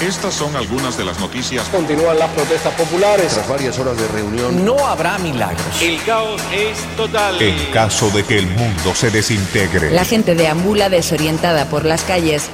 Estas son algunas de las noticias. Continúan las protestas populares. Tras varias horas de reunión, no habrá milagros. El caos es total. En caso de que el mundo se desintegre. La gente deambula desorientada por las calles.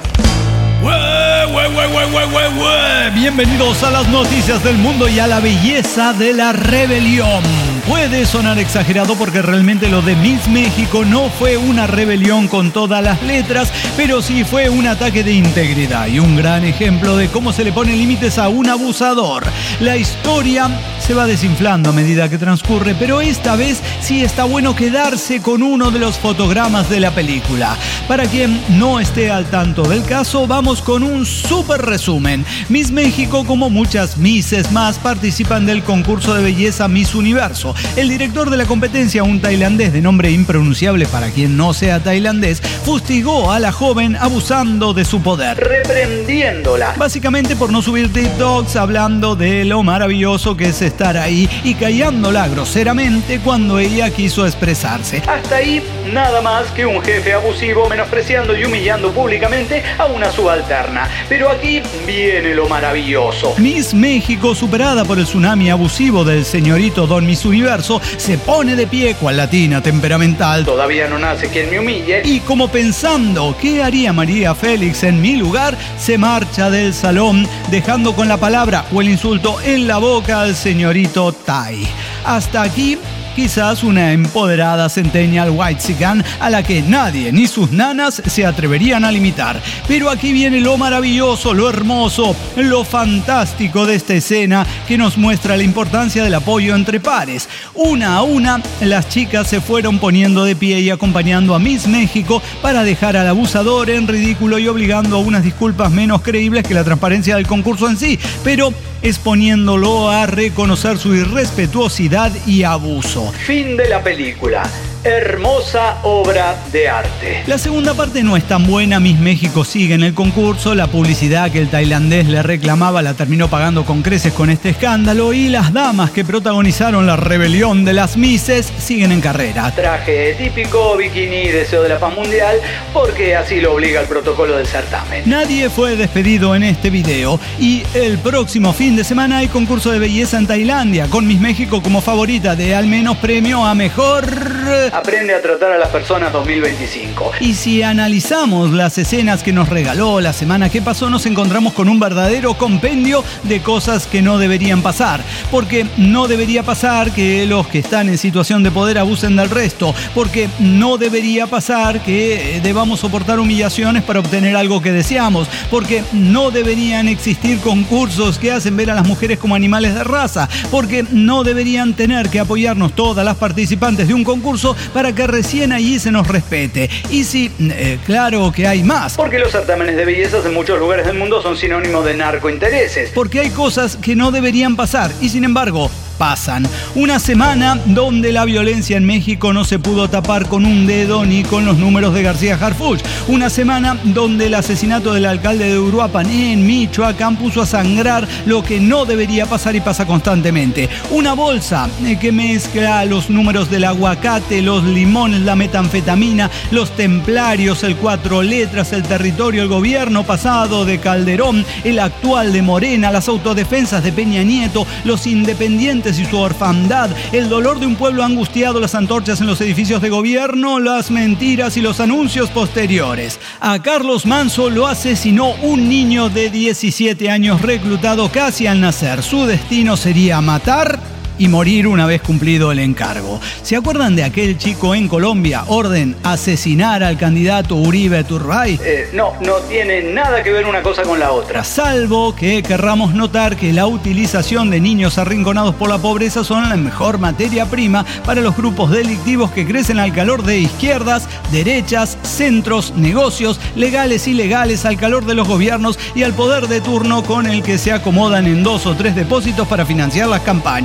Bienvenidos a las noticias del mundo y a la belleza de la rebelión. Puede sonar exagerado porque realmente lo de Miss México no fue una rebelión con todas las letras, pero sí fue un ataque de integridad y un gran ejemplo de cómo se le pone límites a un abusador. La historia se va desinflando a medida que transcurre, pero esta vez sí está bueno quedarse con uno de los fotogramas de la película. Para quien no esté al tanto del caso, vamos con un súper resumen. Miss México, como muchas Misses más, participan del concurso de belleza Miss Universo. El director de la competencia, un tailandés de nombre impronunciable para quien no sea tailandés, fustigó a la joven abusando de su poder, reprendiéndola, básicamente por no subir TikToks hablando de lo maravilloso que es estar ahí y callándola groseramente cuando ella quiso expresarse. Hasta ahí, nada más que un jefe abusivo menospreciando y humillando públicamente a una subalterna. Pero aquí viene lo maravilloso. Miss México, superada por el tsunami abusivo del señorito Don Miss Universo, se pone de pie cual latina temperamental. Todavía no nace quien me humille. Y como pensando qué haría María Félix en mi lugar, se marcha del salón dejando con la palabra o el insulto en la boca al señorito Tai. Hasta aquí quizás una empoderada centennial whitexican a la que nadie ni sus nanas se atreverían a limitar. Pero aquí viene lo maravilloso, lo hermoso, lo fantástico de esta escena que nos muestra la importancia del apoyo entre pares. Una a una, las chicas se fueron poniendo de pie y acompañando a Miss México para dejar al abusador en ridículo y obligando a unas disculpas menos creíbles que la transparencia del concurso en sí, pero exponiéndolo a reconocer su irrespetuosidad y abuso. Fin de la película. Hermosa obra de arte. La segunda parte no es tan buena. Miss México sigue en el concurso. La publicidad que el tailandés le reclamaba la terminó pagando con creces con este escándalo. Y las damas que protagonizaron la rebelión de las Misses siguen en carrera. Traje típico, bikini, deseo de la paz mundial, porque así lo obliga el protocolo del certamen. Nadie fue despedido en este video. Y el próximo fin de semana hay concurso de belleza en Tailandia, con Miss México como favorita de al menos premio a mejor Aprende a tratar a las personas 2025. Y si analizamos las escenas que nos regaló la semana que pasó, nos encontramos con un verdadero compendio de cosas que no deberían pasar. Porque no debería pasar que los que están en situación de poder abusen del resto. Porque no debería pasar que debamos soportar humillaciones para obtener algo que deseamos. Porque no deberían existir concursos que hacen ver a las mujeres como animales de raza. Porque no deberían tener que apoyarnos todas las participantes de un concurso para que recién allí se nos respete. Y sí, claro que hay más. Porque los certámenes de bellezas en muchos lugares del mundo son sinónimos de narcointereses. Porque hay cosas que no deberían pasar y sin embargo pasan. Una semana donde la violencia en México no se pudo tapar con un dedo ni con los números de García Harfuch. Una semana donde el asesinato del alcalde de Uruapan en Michoacán puso a sangrar lo que no debería pasar y pasa constantemente. Una bolsa que mezcla los números del aguacate, los limones, la metanfetamina, los templarios, el 4 letras, el territorio, el gobierno pasado de Calderón, el actual de Morena, las autodefensas de Peña Nieto, los independientes y su orfandad, el dolor de un pueblo angustiado, las antorchas en los edificios de gobierno, las mentiras y los anuncios posteriores. A Carlos Manso lo asesinó un niño de 17 años reclutado casi al nacer. Su destino sería matar y morir una vez cumplido el encargo. ¿Se acuerdan de aquel chico en Colombia? Orden asesinar al candidato Uribe Turbay. No tiene nada que ver una cosa con la otra. Salvo que querramos notar que la utilización de niños arrinconados por la pobreza son la mejor materia prima para los grupos delictivos que crecen al calor de izquierdas, derechas, centros, negocios, legales y ilegales, al calor de los gobiernos y al poder de turno con el que se acomodan en 2 o 3 depósitos para financiar las campañas.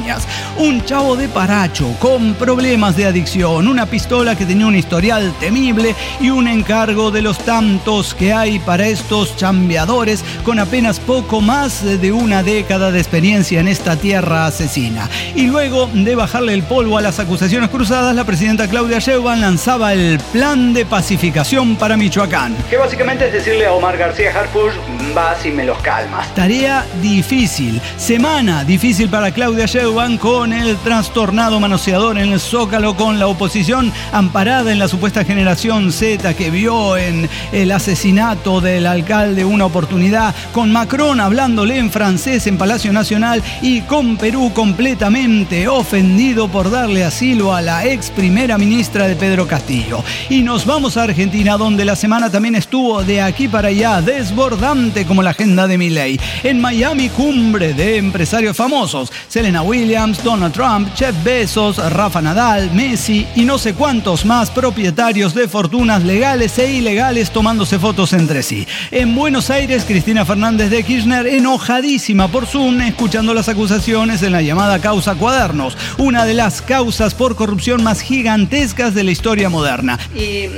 Un chavo de Paracho con problemas de adicción, una pistola que tenía un historial temible y un encargo de los tantos que hay para estos chambeadores con apenas poco más de una década de experiencia en esta tierra asesina. Y luego de bajarle el polvo a las acusaciones cruzadas, la presidenta Claudia Sheinbaum lanzaba el plan de pacificación para Michoacán. Que básicamente es decirle a Omar García Harfuch, vas y me los calmas. Tarea difícil, semana difícil para Claudia Sheinbaum con el trastornado manoseador en el Zócalo, con la oposición amparada en la supuesta generación Z que vio en el asesinato del alcalde una oportunidad, con Macron hablándole en francés en Palacio Nacional y con Perú completamente ofendido por darle asilo a la ex primera ministra de Pedro Castillo. Y nos vamos a Argentina, donde la semana también estuvo de aquí para allá, desbordante como la agenda de Milei. En Miami, cumbre de empresarios famosos: Serena Williams, Donald Trump, Jeff Bezos, Rafa Nadal, Messi y no sé cuántos más propietarios de fortunas legales e ilegales tomándose fotos entre sí. En Buenos Aires, Cristina Fernández de Kirchner enojadísima por Zoom, escuchando las acusaciones en la llamada causa Cuadernos, una de las causas por corrupción más gigantescas de la historia moderna. Y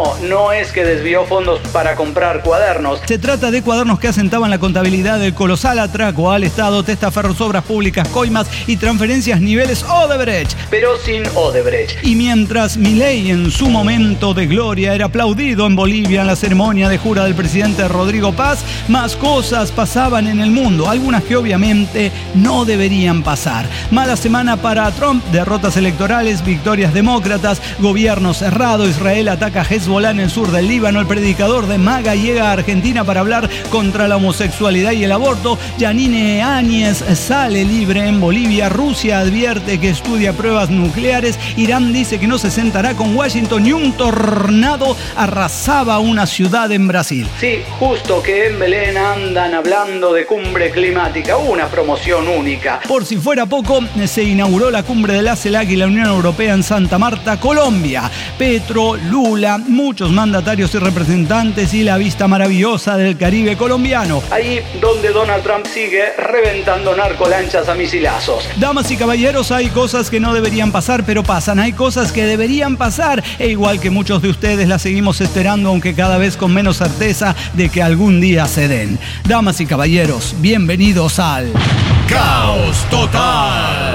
no es que desvió fondos para comprar cuadernos. Se trata de cuadernos que asentaban la contabilidad del colosal atraco al Estado, testaferros, obras públicas, coimas y transferencias niveles Odebrecht. Pero sin Odebrecht. Y mientras Milei en su momento de gloria era aplaudido en Bolivia en la ceremonia de jura del presidente Rodrigo Paz, más cosas pasaban en el mundo, algunas que obviamente no deberían pasar. Mala semana para Trump, derrotas electorales, victorias demócratas, gobierno cerrado, Israel ataca a Hezbollah en el sur del Líbano, el predicador de MAGA llega a Argentina para hablar contra la homosexualidad y el aborto, Yanine Áñez sale libre en Bolivia, Rusia advierte que estudia pruebas nucleares, Irán dice que no se sentará con Washington y un tornado arrasaba una ciudad en Brasil. Sí, justo que en Belén andan hablando de cumbre climática, una promoción única. Por si fuera poco, se inauguró la cumbre de la CELAC y la Unión Europea en Santa Marta, Colombia. Petro, Lula, muchos mandatarios y representantes y la vista maravillosa del Caribe colombiano. Ahí donde Donald Trump sigue reventando narcolanchas a misilazos. Damas y caballeros, hay cosas que no deberían pasar, pero pasan. Hay cosas que deberían pasar, e igual que muchos de ustedes las seguimos esperando, aunque cada vez con menos certeza de que algún día se den. Damas y caballeros, bienvenidos al Caos Total.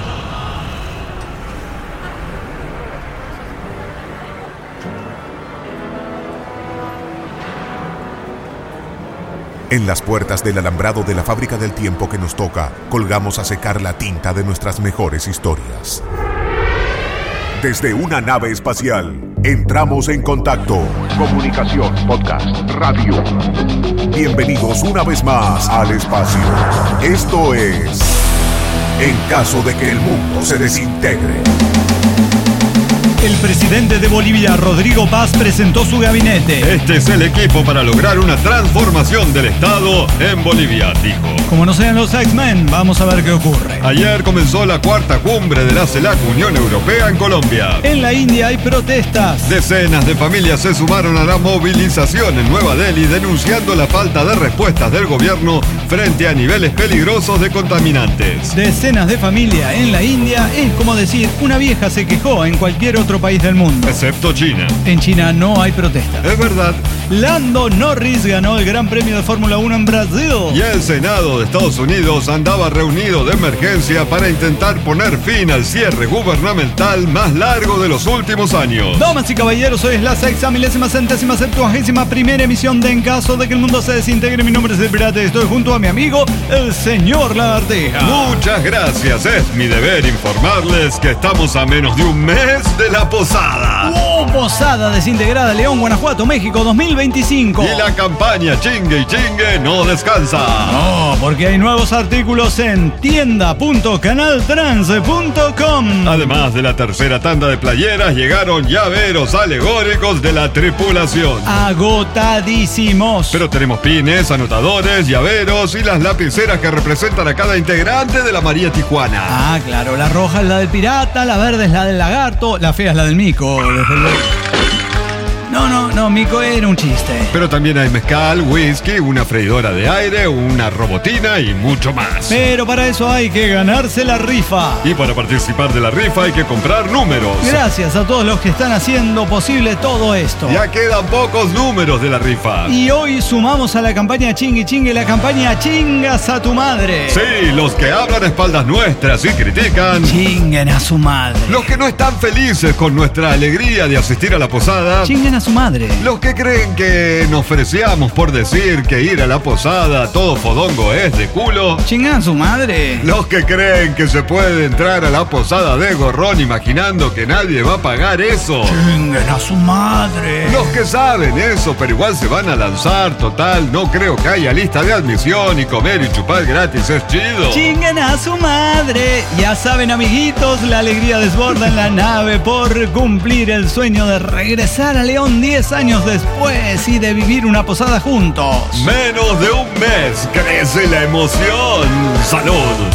En las puertas del alambrado de la fábrica del tiempo que nos toca, colgamos a secar la tinta de nuestras mejores historias. Desde una nave espacial, entramos en contacto. Comunicación, podcast, radio. Bienvenidos una vez más al espacio. Esto es En caso de que el mundo se desintegre. El presidente de Bolivia, Rodrigo Paz, presentó su gabinete. Este es el equipo para lograr una transformación del Estado en Bolivia, dijo. Como no sean los X-Men, vamos a ver qué ocurre. Ayer comenzó la cuarta cumbre de la CELAC Unión Europea en Colombia. En la India hay protestas. Decenas de familias se sumaron a la movilización en Nueva Delhi denunciando la falta de respuestas del gobierno frente a niveles peligrosos de contaminantes. Decenas de familias en la India es como decir, una vieja se quejó en cualquier otro país del mundo. Excepto China. En China no hay protestas. Es verdad. Lando Norris ganó el Gran Premio de Fórmula 1 en Brasil. Y el Senado de Estados Unidos andaba reunido de emergencia para intentar poner fin al cierre gubernamental más largo de los últimos años. Damas y caballeros, hoy es la 6.000.000.071ª emisión de En caso de que el mundo se desintegre. Mi nombre es El Pirata y estoy junto a mi amigo, el señor Lagartija. Muchas gracias. Es mi deber informarles que estamos a menos de un mes de la posada. Posada desintegrada León, Guanajuato, México 2025. Y la campaña Chingue y Chingue no descansa. No, porque hay nuevos artículos en tienda.canaltrans.com. Además de la tercera tanda de playeras, llegaron llaveros alegóricos de la tripulación. Agotadísimos. Pero tenemos pines, anotadores, llaveros y las lapiceras que representan a cada integrante de la María Tijuana. Ah, claro, la roja es la del pirata, la verde es la del lagarto, la fea es la del mico, desde luego. No, Mico, era un chiste. Pero también hay mezcal, whisky, una freidora de aire, una robotina y mucho más. Pero para eso hay que ganarse la rifa. Y para participar de la rifa hay que comprar números. Gracias a todos los que están haciendo posible todo esto. Ya quedan pocos números de la rifa. Y hoy sumamos a la campaña Chingui Chingue la campaña Chingas a tu madre. Sí, los que hablan a espaldas nuestras y critican. Chinguen a su madre. Los que no están felices con nuestra alegría de asistir a la posada. Chinguen a su madre. Los que creen que nos freseamos por decir que ir a la posada todo fodongo es de culo. Chinguen a su madre. Los que creen que se puede entrar a la posada de gorrón imaginando que nadie va a pagar eso. Chinguen a su madre. Los que saben eso, pero igual se van a lanzar, total, no creo que haya lista de admisión y comer y chupar gratis es chido. Chinguen a su madre. Ya saben, amiguitos, la alegría desborda en la nave por cumplir el sueño de regresar a León 10 años después y de vivir una posada juntos. Menos de un mes crece la emoción. ¡Salud!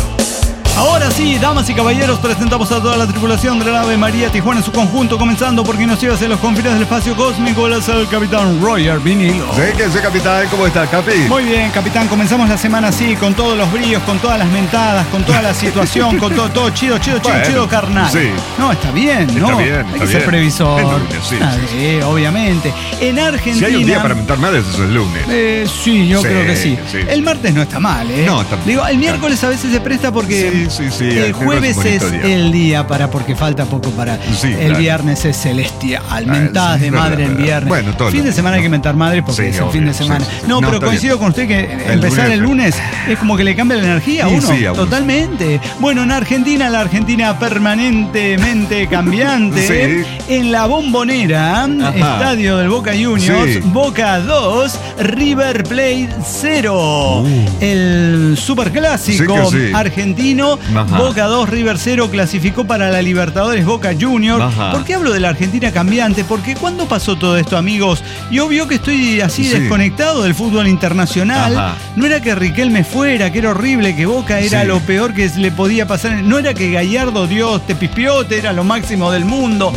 Ahora sí, damas y caballeros, presentamos a toda la tripulación de la nave María Tijuana en su conjunto, comenzando porque nos lleva hacia los confines del espacio cósmico. Él es el capitán Roger Vinilo. Sí, que ese capitán, ¿cómo está, Capi? Muy bien, capitán, comenzamos la semana así, con todos los brillos, con todas las mentadas, con toda la situación, con todo chido, carnal. Sí. No, está bien, ¿no? Está bien, hay que ser previsor. Es lunes, sí. Obviamente. En Argentina... Si hay un día para mentar madres, eso es lunes. Sí, yo creo que sí. El martes no está mal, ¿eh? No, está Digo, el miércoles a veces se presta porque... Sí. El jueves es el día porque falta poco para... el viernes es celestial. Mentadas de madre el viernes. Bueno, todo fin de semana hay que mentar madre porque es el fin de semana. No, pero coincido con usted que empezar el lunes es como que le cambia la energía a uno. Sí, totalmente. Bueno, en Argentina, la Argentina permanentemente cambiante. En la Bombonera, estadio del Boca Juniors, Boca 2, River Plate 0. El superclásico argentino. Boca 2, River 0 clasificó para la Libertadores Boca Juniors. ¿Por qué hablo de la Argentina cambiante? Porque ¿cuándo pasó todo esto, amigos? Y obvio que estoy así desconectado del fútbol internacional. No era que Riquelme fuera, que era horrible, que Boca era lo peor que le podía pasar. No era que Gallardo, Dios, te pispiote, era lo máximo del mundo.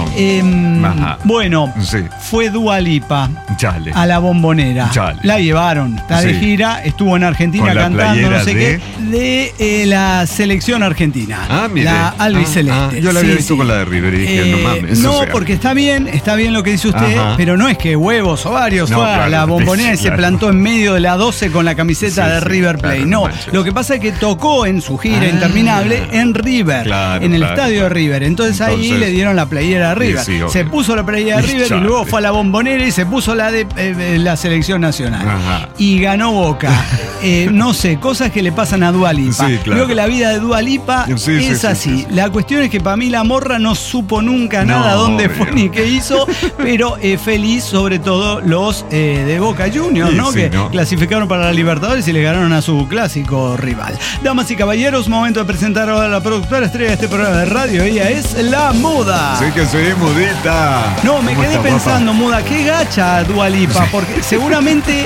Fue Dua Lipa a la Bombonera. La llevaron, está de gira, estuvo en Argentina cantando, no sé qué, de la selección argentina. La albiceleste. Yo la había visto con la de River y dije, no mames. No, porque está bien lo que dice usted, pero no es que huevos o varios fue a la Bombonera y se plantó en medio de la 12 con la camiseta de River Plate. Lo que pasa es que tocó en su gira interminable en River, en el estadio de River. Entonces ahí le dieron la playera de River. Se puso la playera de River y luego fue a la Bombonera y se puso la de la selección nacional. Y ganó Boca. No sé, cosas que le pasan a Dua Lipa. Creo que la vida de Dua Lipa es así. La cuestión es que para mí la morra no supo nunca nada dónde fue ni qué hizo, pero feliz sobre todo los de Boca Juniors, que clasificaron para la Libertadores y le ganaron a su clásico rival. Damas y caballeros, momento de presentar ahora a la productora estrella de este programa de radio. Ella es la Muda. Sí que soy mudita. No, me quedé pensando, Muda, qué gacha Dua Lipa, porque seguramente,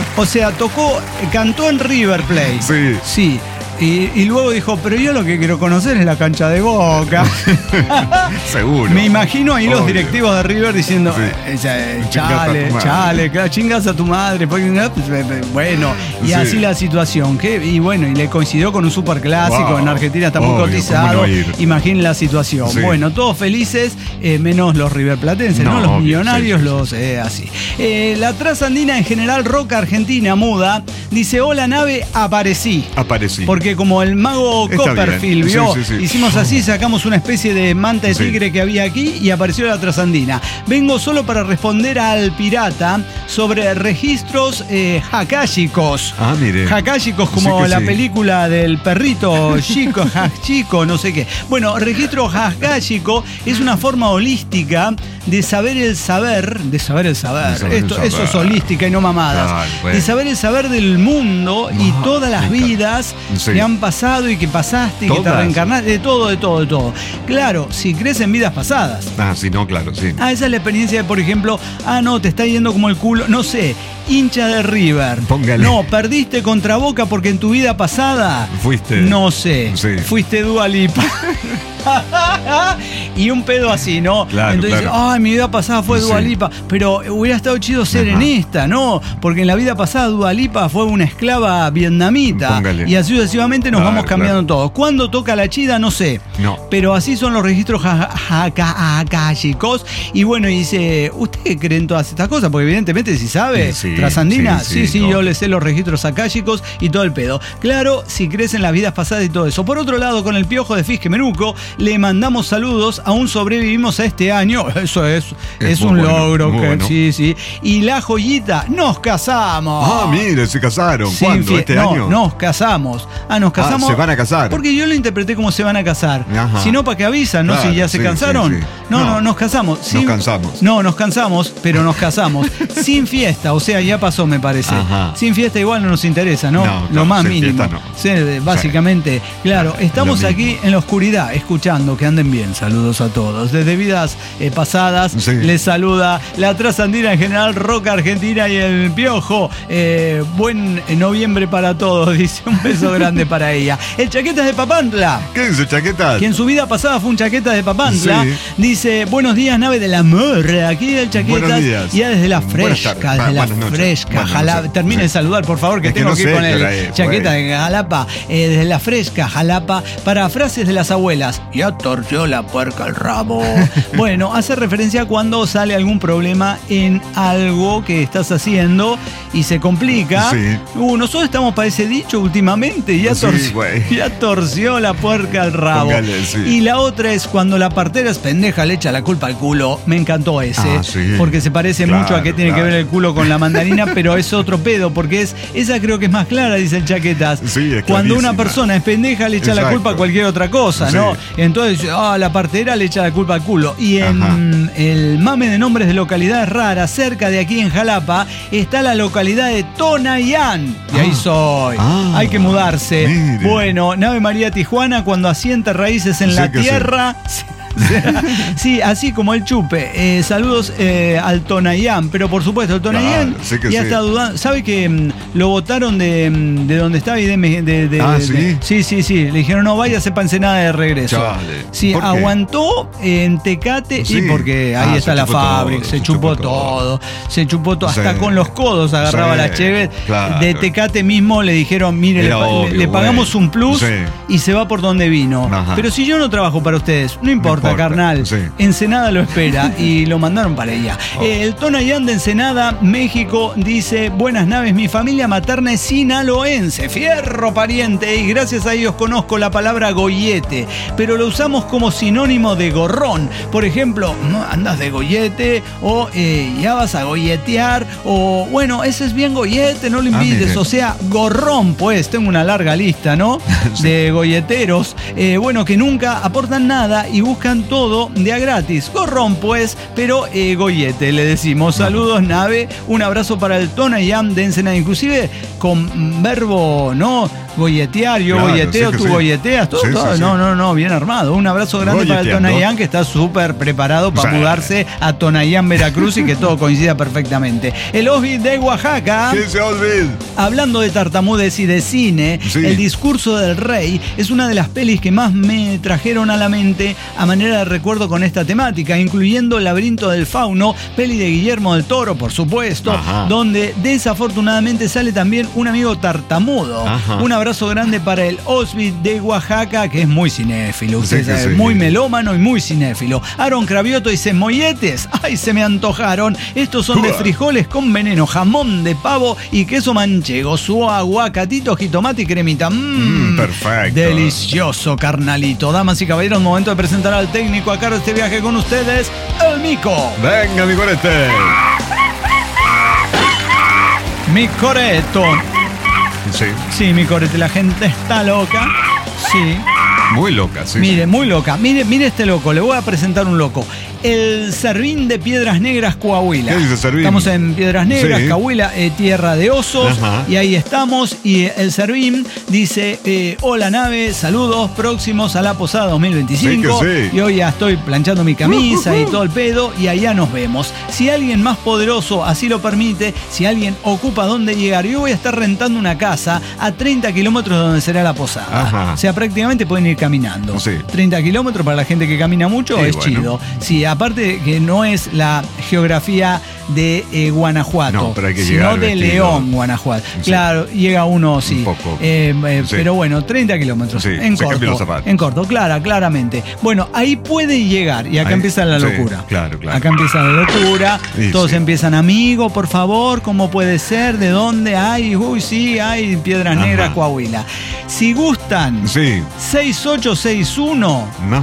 cantó en River Plate. Sí. Y luego dijo, pero yo lo que quiero conocer es la cancha de Boca. Seguro. Me imagino ahí los directivos de River diciendo, chale, chingas a tu madre. Bueno, y así la situación. Y le coincidió con un superclásico. En Argentina está muy cotizado. Imaginen la situación. Bueno, todos felices, menos los riverplatenses, ¿no? Los millonarios, los así. La trasandina en general, Roca Argentina, Muda, dice, hola nave, aparecí. Porque como el mago Copperfield vio, hicimos así, sacamos una especie de manta de tigre que había aquí y apareció la trasandina. Vengo solo para responder al pirata sobre registros hakáshicos. Hakáshicos como la película del perrito chico, no sé qué. Bueno, registro hakáshico es una forma holística de saber el saber. Eso es holística y no mamada. De saber el saber del mundo y todas las vidas que han pasado y que pasaste y que te reencarnaste, de todo. Claro, si crees en vidas pasadas. Esa es la experiencia de, por ejemplo, te está yendo como el culo, no sé, hincha de River. Póngale. No, perdiste contra Boca porque en tu vida pasada fuiste. No sé, fuiste Dua Lipa. Y un pedo así, ¿no? Claro, entonces, claro. ay, mi vida pasada fue Dua Lipa, pero hubiera estado chido ser en esta, ¿no? Porque en la vida pasada Dua Lipa fue una esclava vietnamita. Póngale. Y así sucesivamente nos vamos cambiando todos. ¿Cuándo toca la chida? No sé. No. Pero así son los registros akáshicos. Y bueno, y dice, ¿usted qué cree en todas estas cosas? Porque evidentemente si sabe, Sí, trasandina, sí, no. yo le sé los registros akáshicos y todo el pedo. Claro, si crees en las vidas pasadas y todo eso. Por otro lado, con el piojo de Fisque Menuco, le mandamos saludos, aún sobrevivimos a este año. Eso es un muy bueno, logro. muy bueno. Sí. Y la joyita, nos casamos. Ah, mire, se casaron. Sin ¿Cuándo? ¿Este no, año? Nos casamos. Nos casamos. se van a casar. Porque yo lo interpreté como se van a casar. Ajá. Si no, ¿para qué avisan? ¿No? Claro, Si ya se sí, cansaron. sí. No, nos casamos. Nos cansamos. No, nos cansamos, pero nos casamos. Sin fiesta, o sea, ya pasó, me parece. Ajá. Sin fiesta igual no nos interesa, ¿no? No, Lo más sin mínimo. fiesta no. Sí, básicamente, claro, estamos lo aquí mismo. en la oscuridad, escuchando, que anden bien. Saludos a todos. Desde vidas pasadas, Sí. les saluda la trasandina en general, Roca Argentina y el Piojo. Buen noviembre para todos, dice. Un beso grande para ella. El Chaquetas de Papantla, ¿Qué dice, Chaquetas? que en su vida pasada fue un Chaquetas de Papantla, Sí. dice, buenos días, nave del amor, aquí el Chaquetas, Buenos días. ya desde la Buenas fresca, tardes. desde la Buenas noches. fresca, Buenas Jalapa, noches. termine de Sí. saludar, por favor, que Es que tengo no que ir sé con qué el hora es, Chaqueta güey. de Jalapa, desde la fresca, Jalapa, para frases de las abuelas, ya torció la puerca el rabo. Bueno, hace referencia cuando sale algún problema en algo que estás haciendo y se complica. Sí. Nosotros estamos para ese dicho últimamente, ya, Sí, güey. ya torció la puerca al rabo. Póngale, sí. Y la otra es cuando la partera es pendeja, le echa la culpa al culo. Me encantó ese. Sí. Porque se parece Claro, mucho a qué tiene que claro. ver el culo con la mandarina, pero es otro pedo, porque esa creo que es más clara, dice el Chaquetas. Sí, es Cuando una clarísima. persona es pendeja, le echa la Exacto. culpa a cualquier otra cosa, ¿no? Sí. Entonces, la partera le echa la culpa al culo. Y en el mame de nombres de localidades raras, cerca de aquí en Jalapa, está la localidad de Tonayán. Y ahí soy. Hay que mudarse. Mire. Bueno, Nave María Tijuana, cuando asienta raíces en Sí la que sí. tierra. Sí, así como el chupe. Saludos al Tonayán, pero por supuesto, el Tonayán Claro, sí que ya sí. está dudando. ¿Sabe que lo votaron de donde estaba y ¿sí? Sí. Le dijeron, no, váyase para Ensenada de regreso. Chale. Sí, ¿Por qué? aguantó en Tecate Sí. y porque ahí está se la chupó fábrica, todo, se chupó todo. Se chupó todo, Sí. hasta con los codos agarraba Sí, la cheve. claro. De Tecate mismo le dijeron, mire, Era obvio, le pagamos güey. un plus Sí. y se va por donde vino. Ajá. Pero si yo no trabajo para ustedes, no importa, carnal. Sí. Ensenada lo espera y lo mandaron para ella. El Tonayán de Ensenada, México, dice, buenas naves, mi familia materna es sinaloense, fierro pariente, y gracias a ellos conozco la palabra gollete, pero lo usamos como sinónimo de gorrón. Por ejemplo, ¿no? Andas de gollete, o ya vas a golletear, o bueno, ese es bien gollete, no lo invites. mire. O sea, gorrón, pues, tengo una larga lista, ¿no? De golleteros, bueno, que nunca aportan nada y buscan todo de a gratis. Gorrón, pues, pero gollete, le decimos. Saludos, nave. Un abrazo para el Tonayán de Ensenada. Inclusive con verbo, ¿no? Golletear, yo Claro, golleteo, sí que tú sí. golleteas, todo, Sí, todo. sí, sí. No, bien armado. Un abrazo grande para el Golleteando. Tonayán, que está súper preparado para Sí. mudarse a Tonayán, Veracruz, y que todo coincida perfectamente. El Osby de Oaxaca. ¿Quién se olvida? Hablando de tartamudes y de cine, Sí. El discurso del rey es una de las pelis que más me trajeron a la mente a manera de recuerdo con esta temática, incluyendo El laberinto del fauno, peli de Guillermo del Toro, por supuesto, Ajá. donde desafortunadamente sale también un amigo tartamudo. Ajá. Un abrazo grande para el Osby de Oaxaca, que es muy cinéfilo, usted Sí que sabe, sí. muy melómano y muy cinéfilo. Aaron Cravioto dice, molletes, ay, se me antojaron. Estos son de frijoles con veneno, jamón de pavo y queso manchego, su aguacatito, jitomate y cremita. Perfecto. Delicioso, carnalito. Damas y caballeros, momento de presentar al técnico a cargo de este viaje con ustedes, el Mico. Venga, mi corete. Mi coreto. Sí. Sí, mi corete, la gente está loca. Sí. Muy loca, sí. Mire, muy loca. Mire este loco, le voy a presentar un loco. el Servín de Piedras Negras, Coahuila. ¿Qué dice Servín? Estamos en Piedras Negras, Sí. Coahuila, tierra de osos. Ajá. Y ahí estamos. Y el Servín dice: hola nave, saludos próximos a la posada 2025. Sí que sí. Y hoy ya estoy planchando mi camisa y todo el pedo. Y allá nos vemos. Si alguien más poderoso así lo permite, si alguien ocupa dónde llegar, yo voy a estar rentando una casa a 30 kilómetros de donde será la posada. Ajá. O sea, prácticamente pueden ir caminando. Sí. 30 kilómetros para la gente que camina mucho Sí, es bueno. chido. Sí, aparte que no es la geografía de Guanajuato, No, pero hay que sino llegar de vestido. León, Guanajuato. Sí. Claro, llega uno, sí. Un poco. Sí. Sí. Pero bueno, 30 kilómetros. Sí, en se cambian los corto. zapatos. En corto, claramente. Bueno, ahí puede llegar y acá Ahí, empieza la sí, locura. claro. Acá empieza la locura. Sí, Todos sí. empiezan, amigo, por favor, ¿cómo puede ser? ¿De dónde hay? Uy, sí, hay Piedras Ajá. Negras, Coahuila. Si gustan, Sí. 6861 No.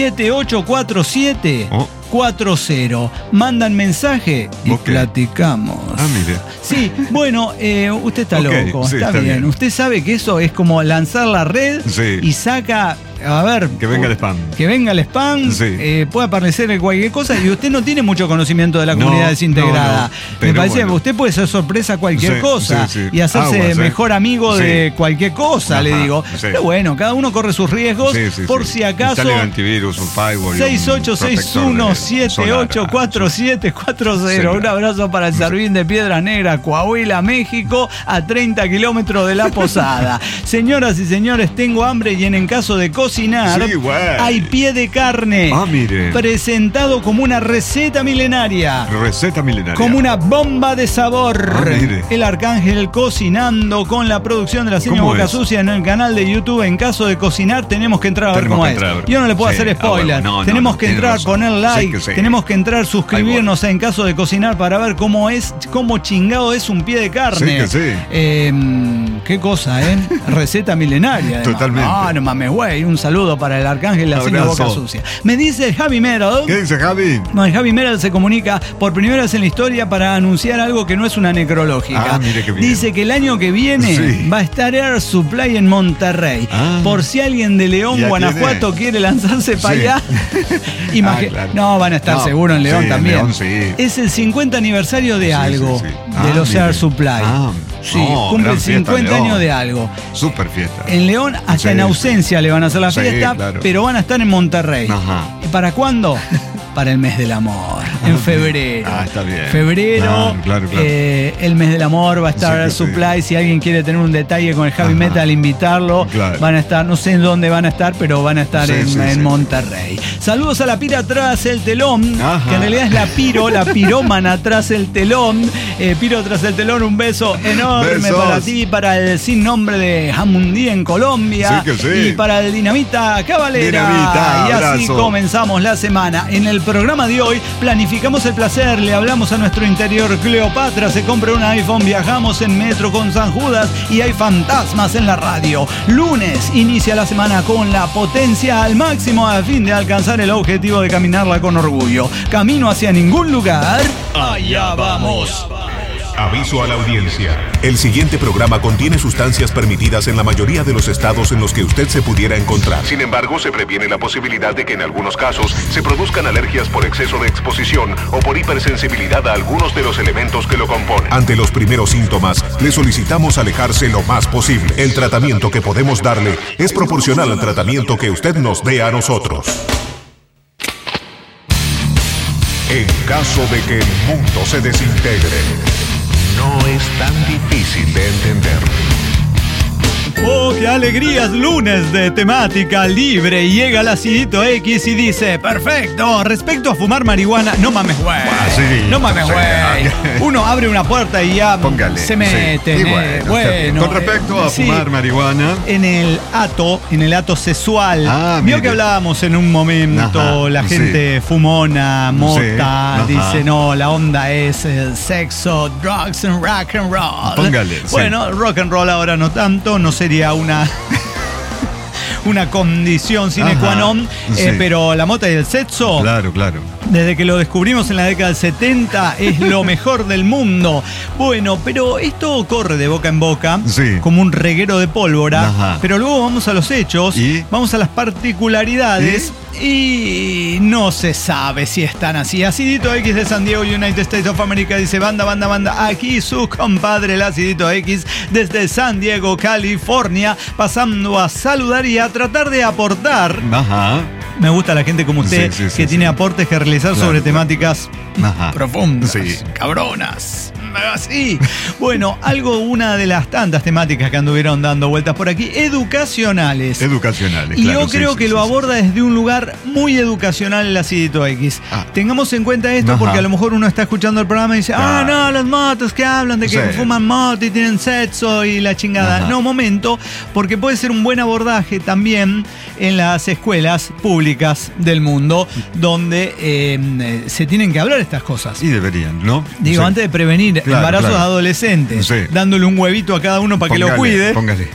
7847 Oh. 40. Mandan mensaje y Ok. platicamos. Ah, mire. Sí, bueno, usted está Ok, loco, sí, está está bien. bien. Usted sabe que eso es como lanzar la red Sí. y saca, a ver... Que venga el spam. Que venga el spam, Sí. puede aparecer cualquier cosa y usted no tiene mucho conocimiento de la comunidad No, desintegrada. no, Me pero parece que bueno. usted puede ser sorpresa cualquier Sí, cosa sí, sí. y hacerse Aguas, mejor amigo Sí. de cualquier cosa, le Ajá, digo. sí. Pero bueno, cada uno corre sus riesgos. Sí, sí, por sí. si acaso... Instale un antivirus, un firewall y un 6861 protector de 784740. Un abrazo para el Servín de Piedras Negras, Coahuila, México, a 30 kilómetros de la posada. Señoras y señores, tengo hambre y en caso de cocinar, Sí, güey. hay pie de carne. Ah, mire. Presentado como una receta milenaria. Receta milenaria. Como una bomba de sabor. Ah, mire. El Arcángel cocinando con la producción de la señora ¿Cómo Boca es? Sucia en el canal de YouTube. En caso de cocinar, tenemos que entrar a ver Tenemos cómo que es. entrar a ver. Yo no le puedo Sí, hacer spoiler. bueno, no, tenemos no, que tiene entrar, razón. poner like. Sí que sí. Tenemos que entrar, suscribirnos Ahí en caso de cocinar para ver cómo es, cómo chingado es un pie de carne. Sí que sí. Qué cosa, ¿eh? Receta milenaria. además. Totalmente. No mames, güey. Un saludo para el Arcángel y la señora Abrazo. Boca Sucia. Me dice el Javi Metal. ¿Qué dice Javi? No, el Javi Meral se comunica por primera vez en la historia para anunciar algo que no es una necrológica. Ah, mire qué bien. Dice que el año que viene Sí. va a estar Air Supply en Monterrey. Ah. Por si alguien de León, ¿Ya Guanajuato tiene? quiere lanzarse para Sí. allá. Claro. No, van a estar No, seguro en León sí, en también. León sí. Es el 50 aniversario de Sí, algo, sí, sí. de los mire. Air Supply. Ah, sí, no, cumple gran fiesta 50 en León. años de algo. Super fiesta. En León, hasta Sí, en sí. ausencia le van a hacer la Sí, fiesta, claro. pero van a estar en Monterrey. Ajá. ¿Y para cuándo? Para el mes del amor, en febrero. Ah, está bien. Febrero, Claro. el mes del amor va a estar Sí que Air sí. Supply. Si alguien quiere tener un detalle con el Heavy Ajá. Metal, invitarlo. Claro. Van a estar, no sé en dónde van a estar, pero van a estar Sí, en sí. Monterrey. Saludos a la pira tras el telón, Ajá. que en realidad es la pirómana tras el telón. Piro tras el telón, un beso enorme Besos. para ti, para el sin nombre de Jamundí en Colombia. Sí que sí. Y para el Dinamita Cabalera. Dinamita, y así abrazo. comenzamos la semana. En el programa de hoy planificamos el placer, le hablamos a nuestro interior Cleopatra, se compra un iPhone, viajamos en metro con San Judas y hay fantasmas en la radio. Lunes inicia la semana con la potencia al máximo a fin de alcanzar el objetivo de caminarla con orgullo. Camino hacia ningún lugar. Allá vamos. Aviso a la audiencia. El siguiente programa contiene sustancias permitidas en la mayoría de los estados en los que usted se pudiera encontrar. Sin embargo, se previene la posibilidad de que en algunos casos se produzcan alergias por exceso de exposición o por hipersensibilidad a algunos de los elementos que lo componen. Ante los primeros síntomas, le solicitamos alejarse lo más posible. El tratamiento que podemos darle es proporcional al tratamiento que usted nos dé a nosotros. En caso de que el mundo se desintegre, no es tan difícil de entender. ¡Oh, qué alegrías! Lunes de temática libre. Y llega el Acidito X y dice: perfecto, respecto a fumar marihuana, no mames, güey. sí, no mames, sí. güey. Uno abre una puerta y ya Póngale. se mete. Sí. Y bueno, con respecto a sí. fumar marihuana. En el ato sexual. Ah, Vio mire. que hablábamos en un momento, Ajá, la sí. gente fumona, mota, ajá. dice, no, la onda es el sexo, drugs and rock and roll. Póngale, sí. Bueno, rock and roll ahora no tanto, no sería una condición sine Ajá, qua non, sí. pero la mota y el sexo, Claro. Desde que lo descubrimos en la década del 70 es lo mejor del mundo. Bueno, pero esto corre de boca en boca, sí, como un reguero de pólvora. Ajá. Pero luego vamos a los hechos, vamos a las particularidades y no se sabe si están así. Acidito X de San Diego, United States of America, dice banda. Aquí su compadre, el Acidito X, desde San Diego, California, pasando a saludar y a tratar de aportar. Ajá. Me gusta la gente como usted, que tiene aportes que realizar sobre temáticas profundas, cabronas. Sí. Bueno, una de las tantas temáticas que anduvieron dando vueltas por aquí, educacionales. Educacionales, y yo creo que lo aborda desde un lugar muy educacional el Acidito X. Tengamos en cuenta esto porque a lo mejor uno está escuchando el programa y dice, no, los motos que hablan de que fuman moto y tienen sexo y la chingada. No, momento, porque puede ser un buen abordaje también en las escuelas públicas del mundo donde se tienen que hablar estas cosas. Y deberían, ¿no? Digo, antes de prevenir embarazos de adolescentes, dándole un huevito a cada uno para que lo cuide. Póngale.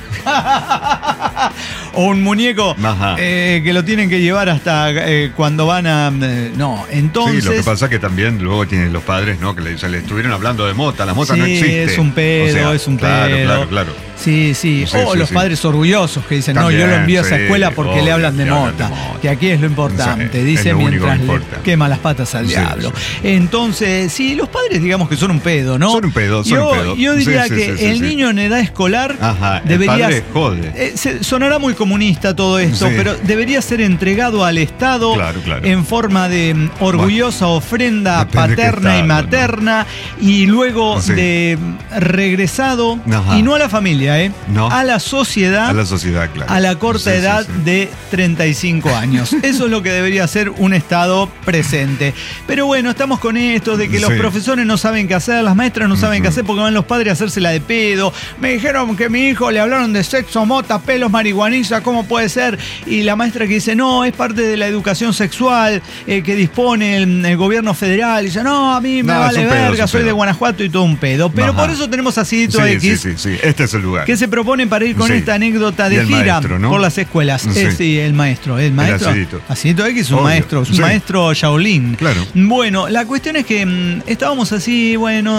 O un muñeco que lo tienen que llevar hasta cuando van a... no, entonces... Sí, lo que pasa es que también luego tienen los padres, ¿no? Que le estuvieron hablando de mota. La mota no existe. Es un pedo, es un pedo. Claro. Sí. O los padres orgullosos que dicen, también, no, yo lo envío a esa escuela porque le hablan de mota. Que aquí es lo importante, dice, mientras le quema las patas al diablo. Entonces, los padres digamos que son un pedo, ¿no? Son un pedo. Yo diría que el niño en edad escolar debería... El padre jode. Sonará muy comunista todo esto, pero debería ser entregado al Estado en forma de orgullosa ofrenda paterna y materna, y luego de regresado, y no a la familia, a la sociedad. A la sociedad, claro. A la corta edad de 35 años. Eso es lo que debería ser un Estado presente. Pero bueno, estamos con esto de que los profesores no saben qué hacer, las maestras no saben qué hacer porque van los padres a hacérsela de pedo. Me dijeron que a mi hijo le hablaron de sexo, mota, pelos, marihuaniza, ¿cómo puede ser? Y la maestra que dice, no, es parte de la educación sexual que dispone el gobierno federal. Y dice, no, a mí me vale verga, soy de Guanajuato y todo un pedo. Pero por eso tenemos a Acidito X. Sí, este es el lugar. Que se propone para ir con esta anécdota de gira maestro, ¿no? Por las escuelas. El maestro. Acidito X es un maestro, es un maestro Shaolin. Claro. Bueno, la cuestión es que estábamos así,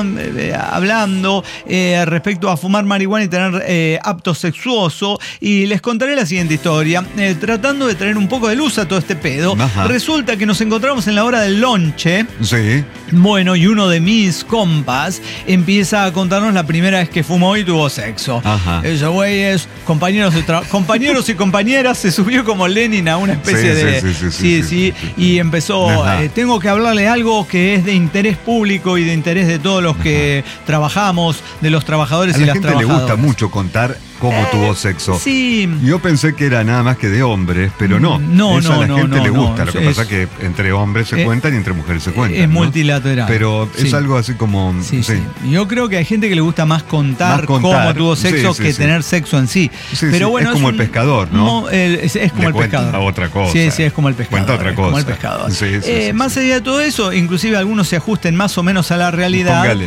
hablando respecto a fumar marihuana y tener acto sexuoso, y les contaré la siguiente historia, tratando de traer un poco de luz a todo este pedo. Resulta que nos encontramos en la hora del lonche. Sí. Bueno, y uno de mis compas empieza a contarnos la primera vez que fumó y tuvo sexo. Esos güeyes, compañeros y compañeras, se subió como Lenin a una especie de... Y empezó, tengo que hablarle algo que es de interés público y de interés de todos los que trabajamos, de los trabajadores y las trabajadoras. A la gente le gusta mucho contar cómo tuvo sexo. Sí. Yo pensé que era nada más que de hombres, pero no. Eso a la gente le gusta. Lo que pasa es que entre hombres se cuentan y entre mujeres se cuentan. Es multilateral. Pero es algo así como... Sí. Yo creo que hay gente que le gusta más contar cómo tuvo sexo que tener sexo en sí. Pero bueno, es como el pescador, ¿no? Es como el pescador. Otra cosa. Sí, es como el pescador. Cuenta otra cosa. Como el pescador. Más allá de todo eso, inclusive algunos se ajusten más o menos a la realidad. Póngale.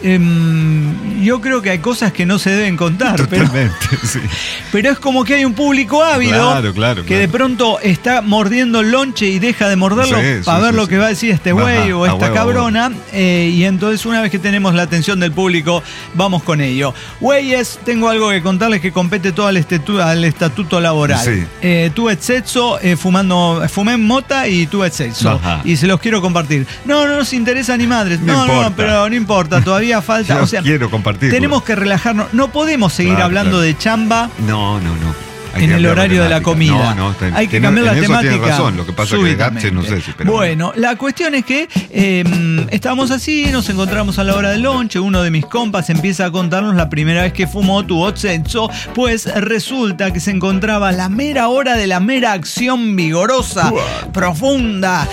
Yo creo que hay cosas que no se deben contar. Totalmente, pero es como que hay un público ávido que de pronto está mordiendo el lonche y deja de morderlo para ver lo que va a decir este güey o esta cabrona. Y entonces, una vez que tenemos la atención del público, vamos con ello. Güeyes, tengo algo que contarles que compete todo al estatuto laboral. Tuve sexo fumé mota y tuve sexo. Y se los quiero compartir. No nos interesa ni madres. No, pero no importa, todavía falta. Quiero compartirlo. Tenemos que relajarnos. No podemos seguir hablando de chamba. No. En el horario de la comida. Hay que cambiar la temática. Tienes razón, lo que pasa es que Gapche no sé si. Bueno, la cuestión es que estábamos así, nos encontramos a la hora del lonche, uno de mis compas empieza a contarnos la primera vez que fumó, tuvo sexo, pues resulta que se encontraba la mera hora de la mera acción vigorosa, profunda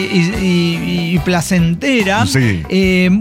y placentera. En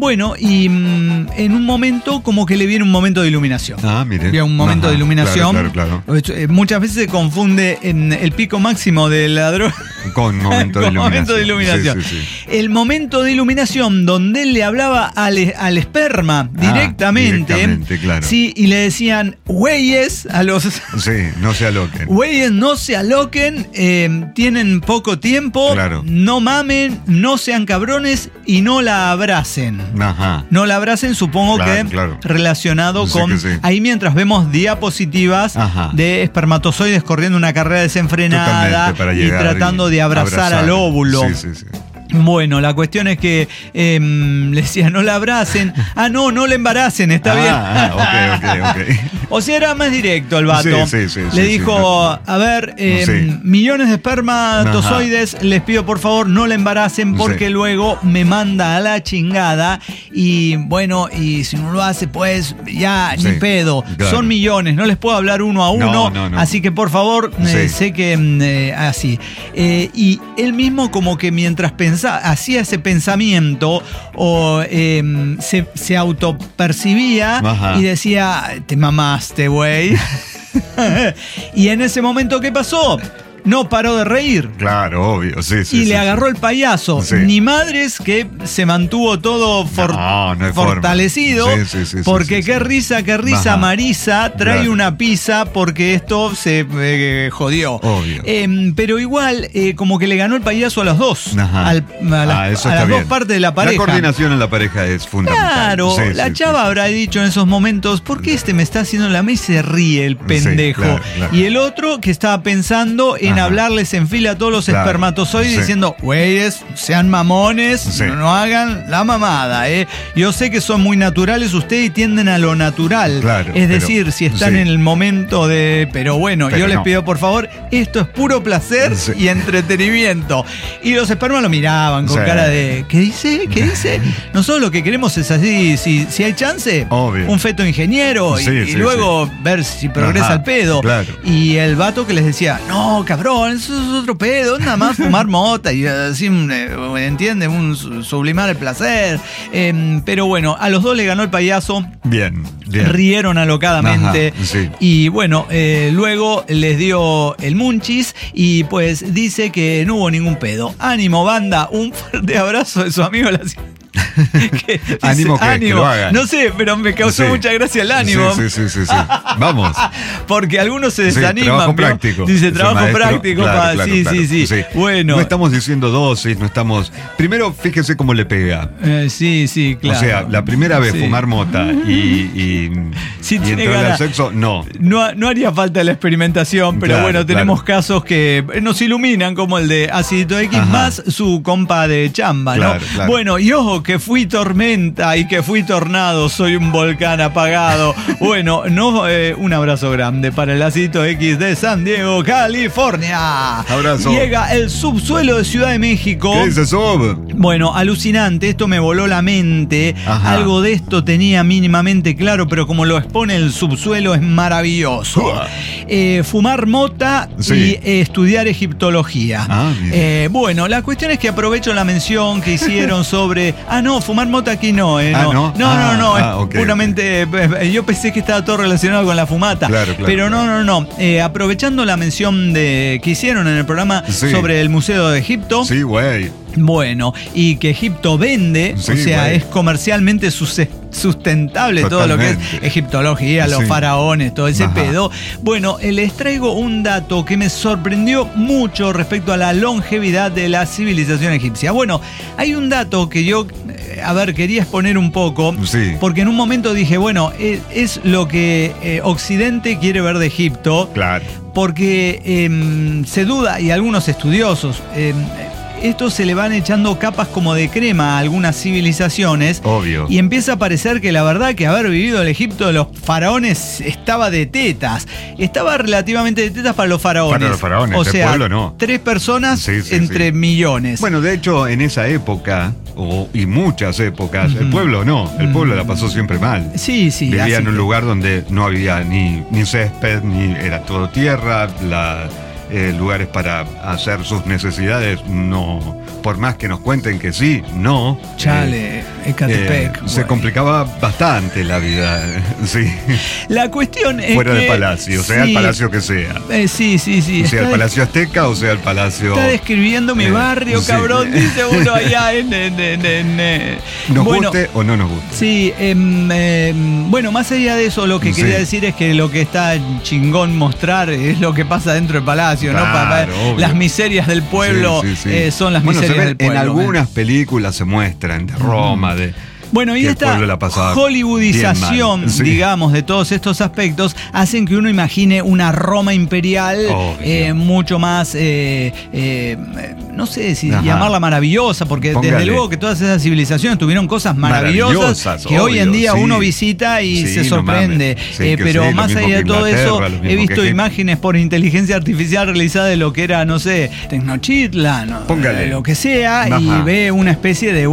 un momento como que le viene un momento de iluminación. Mire. Había un momento de iluminación. Claro. muchas veces se confunde en el pico máximo de la droga con momento de iluminación. Sí. El momento de iluminación donde él le hablaba al esperma directamente, claro. Sí, y le decían, güeyes, a los... Sí, no se aloquen. Güeyes, no se aloquen, tienen poco tiempo, claro. No mamen, no sean cabrones y no la abracen. Ajá. No la abracen, supongo claro. Relacionado con... Sí. Ahí mientras vemos diapositivas de espermatozoides corriendo una carrera desenfrenada y tratando de abrazar al óvulo. Sí. Bueno, la cuestión es que le decía, no la abracen. No la embaracen, está bien. Ok. O sea, era más directo el vato. Sí, le dijo, a ver, millones de espermatozoides, les pido por favor no la embaracen porque luego me manda a la chingada. Y bueno, y si no lo hace, pues ya ni pedo. Claro. Son millones, no les puedo hablar uno a uno. No. Así que por favor, sé que así. Y él mismo como que mientras hacía ese pensamiento o se autopercibía y decía, te mamaste, güey. Y en ese momento, ¿qué pasó? No paró de reír. Claro, obvio, sí. Y le agarró el payaso. Sí. Ni madres, que se mantuvo todo fortalecido. Sí, porque qué risa, Ajá. Marisa trae una pizza porque esto se jodió. Obvio. Pero igual, como que le ganó el payaso a los dos. Ajá. A las dos partes de la pareja. La coordinación en la pareja es fundamental. Claro, la chava habrá dicho en esos momentos, ¿por qué me está haciendo la mesa y se ríe el pendejo? Claro. Y el otro que estaba pensando en hablarles en fila a todos los espermatozoides diciendo, güeyes, sean mamones, no hagan la mamada, Yo sé que son muy naturales ustedes y tienden a lo natural. Claro, es decir, si están en el momento de... Pero bueno, yo les pido por favor, esto es puro placer y entretenimiento. Y los espermas lo miraban con cara de, ¿qué dice? Nosotros lo que queremos es así, si hay chance, obvio, un feto ingeniero y luego ver si progresa el pedo. Claro. Y el vato que les decía, no, cabrón, eso es otro pedo, nada más fumar mota y así, ¿entiendes? Sublimar el placer. Pero bueno, a los dos le ganó el payaso. Bien. Rieron alocadamente. Y bueno, luego les dio el munchis y pues dice que no hubo ningún pedo. Ánimo, banda, un fuerte abrazo de su amigo. Ánimo que lo hagan. No sé, pero me causó mucha gracia el ánimo. Sí. Vamos. Porque algunos se desaniman. Trabajo práctico. Dice trabajo práctico. Claro. Sí. Bueno. No estamos diciendo dosis, no estamos... Primero, fíjese cómo le pega. Sí, claro. O sea, la primera vez fumar mota y entrar al sexo, no haría falta la experimentación, pero bueno, tenemos casos que nos iluminan, como el de Acidito X más su compa de chamba, ¿no? Claro. Bueno, y ojo, que fui tormenta y que fui tornado, soy un volcán apagado. Bueno, un abrazo grande para el Acidito X de San Diego, California. Abrazo. Llega el subsuelo de Ciudad de México. ¿Qué dice Sub? Bueno, alucinante, esto me voló la mente. Algo de esto tenía mínimamente claro, pero como lo expone el subsuelo es maravilloso. Fumar mota y estudiar egiptología. Bueno, la cuestión es que aprovecho la mención que hicieron sobre... fumar mota aquí no. No, es puramente... Yo pensé que estaba todo relacionado con la fumata. Claro. Pero no. Aprovechando la mención que hicieron en el programa sobre el Museo de Egipto. Sí, güey. Bueno, y que Egipto vende, es comercialmente sustentable. Totalmente. Todo lo que es egiptología, los faraones, todo ese pedo. Bueno, les traigo un dato que me sorprendió mucho respecto a la longevidad de la civilización egipcia. Bueno, hay un dato que yo, quería exponer un poco, porque en un momento dije, bueno, es lo que Occidente quiere ver de Egipto. Claro. Porque se duda, y algunos estudiosos... Esto se le van echando capas como de crema a algunas civilizaciones. Obvio. Y empieza a parecer que la verdad que haber vivido el Egipto de los faraones estaba de tetas. Estaba relativamente de tetas para los faraones. Para los faraones, o sea, pueblo no. 3 personas entre millones. Bueno, de hecho, en esa época, y muchas épocas, el pueblo no. El pueblo la pasó siempre mal. Sí. Vivía en un lugar donde no había ni césped, ni era todo tierra, lugares para hacer sus necesidades, no, por más que nos cuenten que sí, no. Chale, Ecatepec. Se complicaba bastante la vida, sí. La cuestión es fuera que, del palacio, sea el palacio que sea. Sí. O sea el palacio azteca o sea el palacio... Está describiendo mi barrio, cabrón, dice uno allá ¿Nos guste o no nos guste? Sí, bueno, más allá de eso, lo que quería decir es que lo que está chingón mostrar es lo que pasa dentro del palacio, claro, ¿no? Las miserias del pueblo son las miserias del pueblo. En algunas películas se muestran de Roma, de... Bueno, y esta hollywoodización, digamos, de todos estos aspectos hacen que uno imagine una Roma imperial mucho más, no sé si llamarla maravillosa, porque desde luego que todas esas civilizaciones tuvieron cosas maravillosas que hoy en día uno visita y se sorprende. Pero más allá de todo eso, he visto imágenes por inteligencia artificial realizadas de lo que era, no sé, Tenochtitlan, lo que sea, y ve una especie de,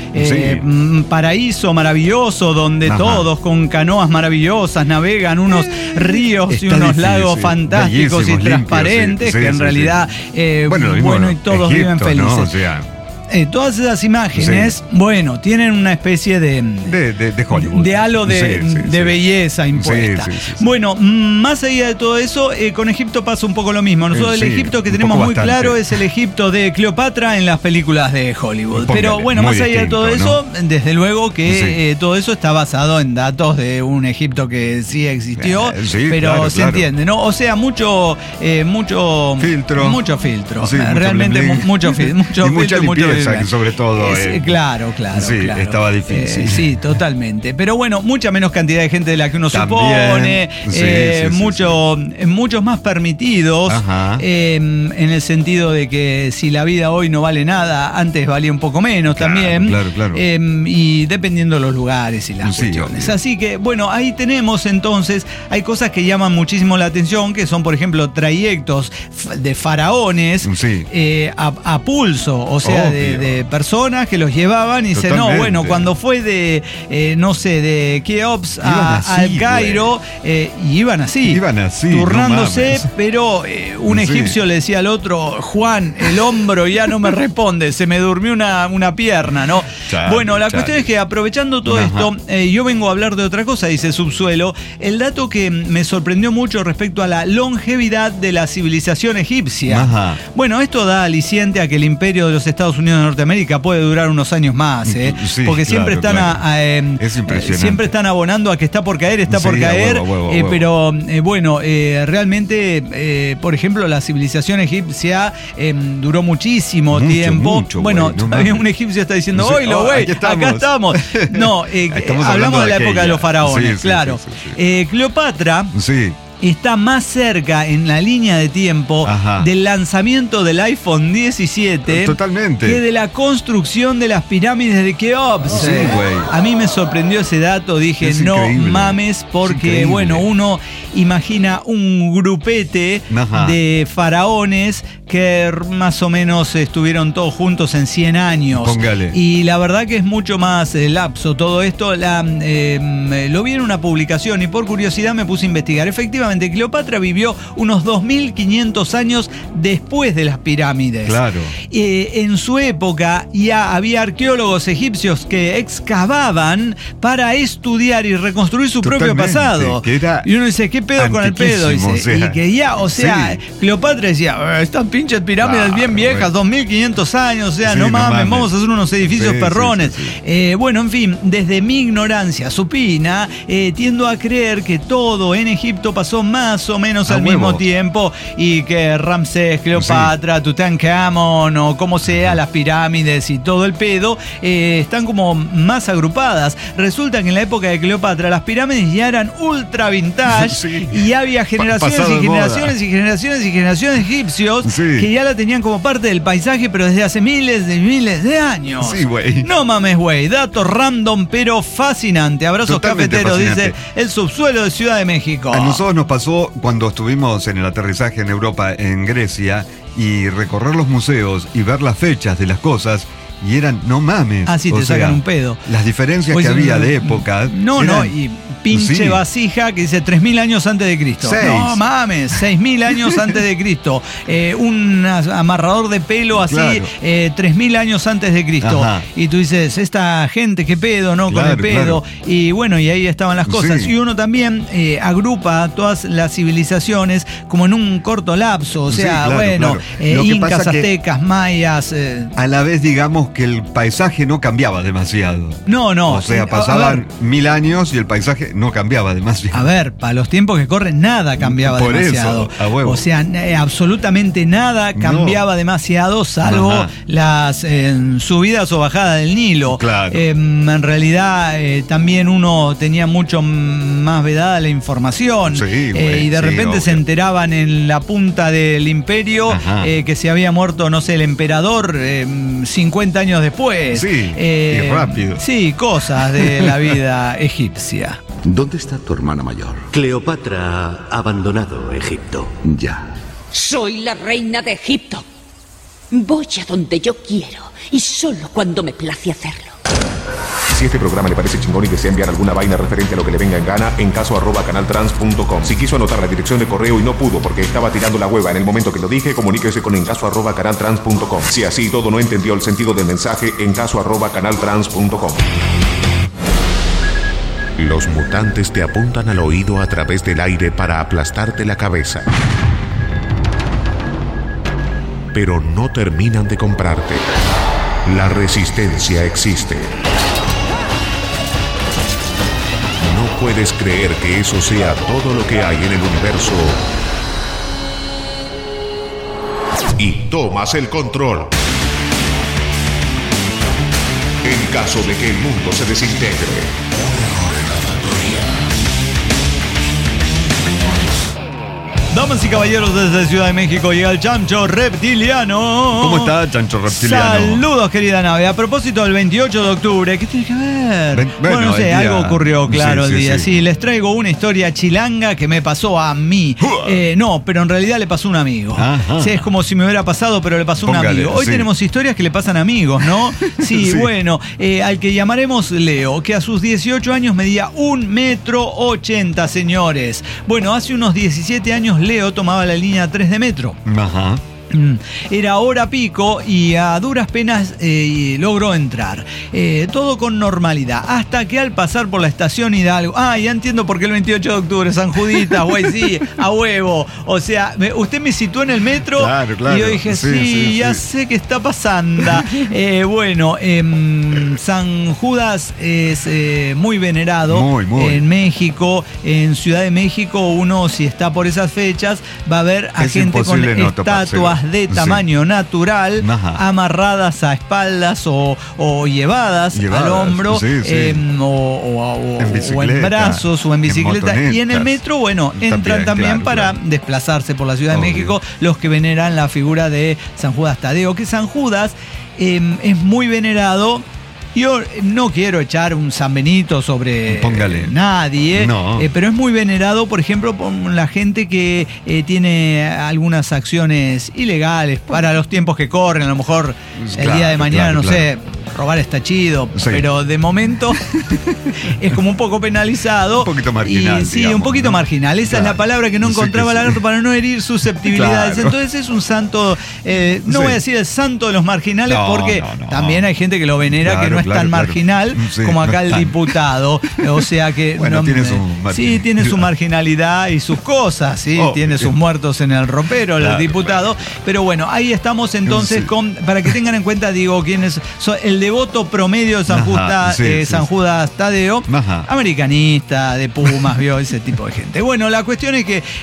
paraíso maravilloso donde todos con canoas maravillosas navegan unos ríos y unos lagos fantásticos y transparentes que en realidad y todos viven felices. ¿No? O sea, todas esas imágenes, tienen una especie de Hollywood. De halo de belleza impuesta. Bueno, más allá de todo eso, con Egipto pasa un poco lo mismo. Nosotros el Egipto que tenemos muy claro es el Egipto de Cleopatra en las películas de Hollywood. Pero bueno, más allá de todo eso, desde luego que todo eso está basado en datos de un Egipto que sí existió, pero se entiende, ¿no? O sea, mucho filtro. Mucho filtro. Realmente mucho filtro. Mucha limpieza. Sobre todo. Claro. Estaba difícil. Sí, totalmente. Pero bueno, mucha menos cantidad de gente de la que uno supone. Muchos más permitidos. En el sentido de que si la vida hoy no vale nada, antes valía un poco menos también. Claro. Y dependiendo de los lugares y las cuestiones. Así que, bueno, ahí tenemos entonces, hay cosas que llaman muchísimo la atención, que son, por ejemplo, trayectos de faraones a pulso, o sea, de personas que los llevaban y dicen, cuando fue de Keops al Cairo, iban así, turnándose, pero un egipcio le decía al otro, Juan, el hombro ya no me responde, se me durmió una pierna, ¿no? La cuestión es que aprovechando todo esto, yo vengo a hablar de otra cosa, dice Subsuelo, el dato que me sorprendió mucho respecto a la longevidad de la civilización egipcia. Bueno, esto da aliciente a que el imperio de los Estados Unidos de Norteamérica puede durar unos años más, porque siempre están siempre están abonando a que está por caer, pero realmente, por ejemplo, la civilización egipcia duró muchísimo tiempo. Todavía un egipcio está diciendo, oílo, güey, acá estamos. No, hablamos de la época de los faraones, claro. Cleopatra está más cerca en la línea de tiempo del lanzamiento del iPhone 17 que de la construcción de las pirámides de Keops. A mí me sorprendió ese dato, dije, no mames, porque uno imagina un grupete de faraones que más o menos estuvieron todos juntos en 100 años. Y la verdad que es mucho más lapso todo esto. Lo vi en una publicación y por curiosidad me puse a investigar. Efectivamente, Cleopatra vivió unos 2500 años después de las pirámides. En su época ya había arqueólogos egipcios que excavaban para estudiar y reconstruir su propio pasado. Y uno dice, ¿qué pedo con el pedo? Dice, y que Cleopatra decía, estas pinches pirámides bien viejas, 2500 años, no mames, vamos a hacer unos edificios perrones. En fin, desde mi ignorancia supina, tiendo a creer que todo en Egipto pasó más o menos al mismo tiempo y que Ramsés, Cleopatra, Tutankamón o como sea, las pirámides y todo el pedo están como más agrupadas. Resulta que en la época de Cleopatra las pirámides ya eran ultra vintage y había generaciones y generaciones y generaciones y generaciones de egipcios que ya la tenían como parte del paisaje, pero desde hace miles de años. No mames, güey, dato random pero fascinante. Abrazos cafeteros, dice el Subsuelo de Ciudad de México. A nosotros nos pasó cuando estuvimos en el aterrizaje en Europa, en Grecia, y recorrer los museos y ver las fechas de las cosas y eran, no mames. Ah, sí, te sacan un pedo. Las diferencias Pues que había de época. No, y pinche vasija que dice 3.000 años antes de Cristo. 6. No mames, 6.000 años antes de Cristo. Un amarrador de pelo así, claro. 3.000 años antes de Cristo. Ajá. Y tú dices, esta gente, qué pedo, ¿no? Claro, Con el pedo. claro. Y bueno, y ahí estaban las cosas. Sí. Y uno también agrupa todas las civilizaciones como en un corto lapso. O sea, Sí, claro, bueno, claro. Lo que incas, pasa que aztecas, mayas. A la vez, digamos que el paisaje no cambiaba demasiado. No. O sea, pasaban 1000 años y el paisaje no cambiaba demasiado. A ver, para los tiempos que corren, nada cambiaba Por demasiado. eso, a huevo. O sea, absolutamente nada cambiaba demasiado, salvo Ajá. las subidas o bajadas del Nilo. Claro. En realidad, también uno tenía mucho más vedada la información. Sí, güey, y de sí, repente obvio. se enteraban en la punta del imperio Ajá. que se había muerto, no sé, el emperador 50 años después. Sí, y rápido. Sí, cosas de la vida egipcia. ¿Dónde está tu hermana mayor? Cleopatra ha abandonado Egipto. Ya. Soy la reina de Egipto. Voy a donde yo quiero y solo cuando me place hacerlo. Si este programa le parece chingón y desea enviar alguna vaina referente a lo que le venga en gana, en encaso@canaltrans.com. Si quiso anotar la dirección de correo y no pudo porque estaba tirando la hueva en el momento que lo dije, comuníquese con encaso@canaltrans.com. Si así todo no entendió el sentido del mensaje, encaso@canaltrans.com. Los mutantes te apuntan al oído a través del aire para aplastarte la cabeza. Pero no terminan de comprarte. La resistencia existe. No puedes creer que eso sea todo lo que hay en el universo. Y tomas el control. En caso de que el mundo se desintegre. Damas y caballeros, desde Ciudad de México llega el Chancho Reptiliano. ¿Cómo está, Chancho Reptiliano? Saludos, querida nave. A propósito del 28 de octubre, ¿qué tiene que ver? Bueno, no sé, día... algo ocurrió, claro, sí, el día. Sí. Sí, les traigo una historia chilanga que me pasó a mí. No, pero en realidad le pasó a un amigo. Sí, es como si me hubiera pasado, pero le pasó a un amigo. Hoy tenemos historias que le pasan a amigos, ¿no? Sí, bueno, al que llamaremos Leo, que a sus 18 años medía 1,80 m, señores. Bueno, hace unos 17 años Leo tomaba la línea 3 de metro. Ajá. Era hora pico y a duras penas logró entrar. Todo con normalidad. Hasta que al pasar por la estación Hidalgo... Ah, ya entiendo por qué el 28 de octubre, San Juditas, güey, sí, a huevo. O sea, usted me situó en el metro. Claro, claro. Y yo dije, sí, ya sé qué está pasando. Bueno, San Judas es muy venerado muy. En México. En Ciudad de México, uno, si está por esas fechas, va a ver a gente con estatuas de tamaño natural, amarradas a espaldas o llevadas al hombro, o en brazos o en bicicleta. Y en el metro, bueno, entran también para desplazarse por la Ciudad de México los que veneran la figura de San Judas Tadeo, que San Judas es muy venerado. Yo no quiero echar un San Benito sobre nadie, pero es muy venerado, por ejemplo, por la gente que tiene algunas acciones ilegales para los tiempos que corren. A lo mejor el día de mañana, no sé, robar está chido, pero de momento es como un poco penalizado. Un poquito marginal. Sí, digamos, un poquito marginal. Esa es la palabra que no encontraba Lagarto para no herir susceptibilidades. Entonces es un santo, no voy a decir el santo de los marginales, porque también hay gente que lo venera que no es tan marginal como acá el diputado. O sea que tiene su marginalidad y sus cosas, tiene sus muertos en el ropero, el diputado. Pero bueno, ahí estamos entonces para que tengan en cuenta, digo, quiénes son el devoto promedio de San Judas Tadeo, americanista, de Pumas, vio ese tipo de gente. Bueno, la cuestión es que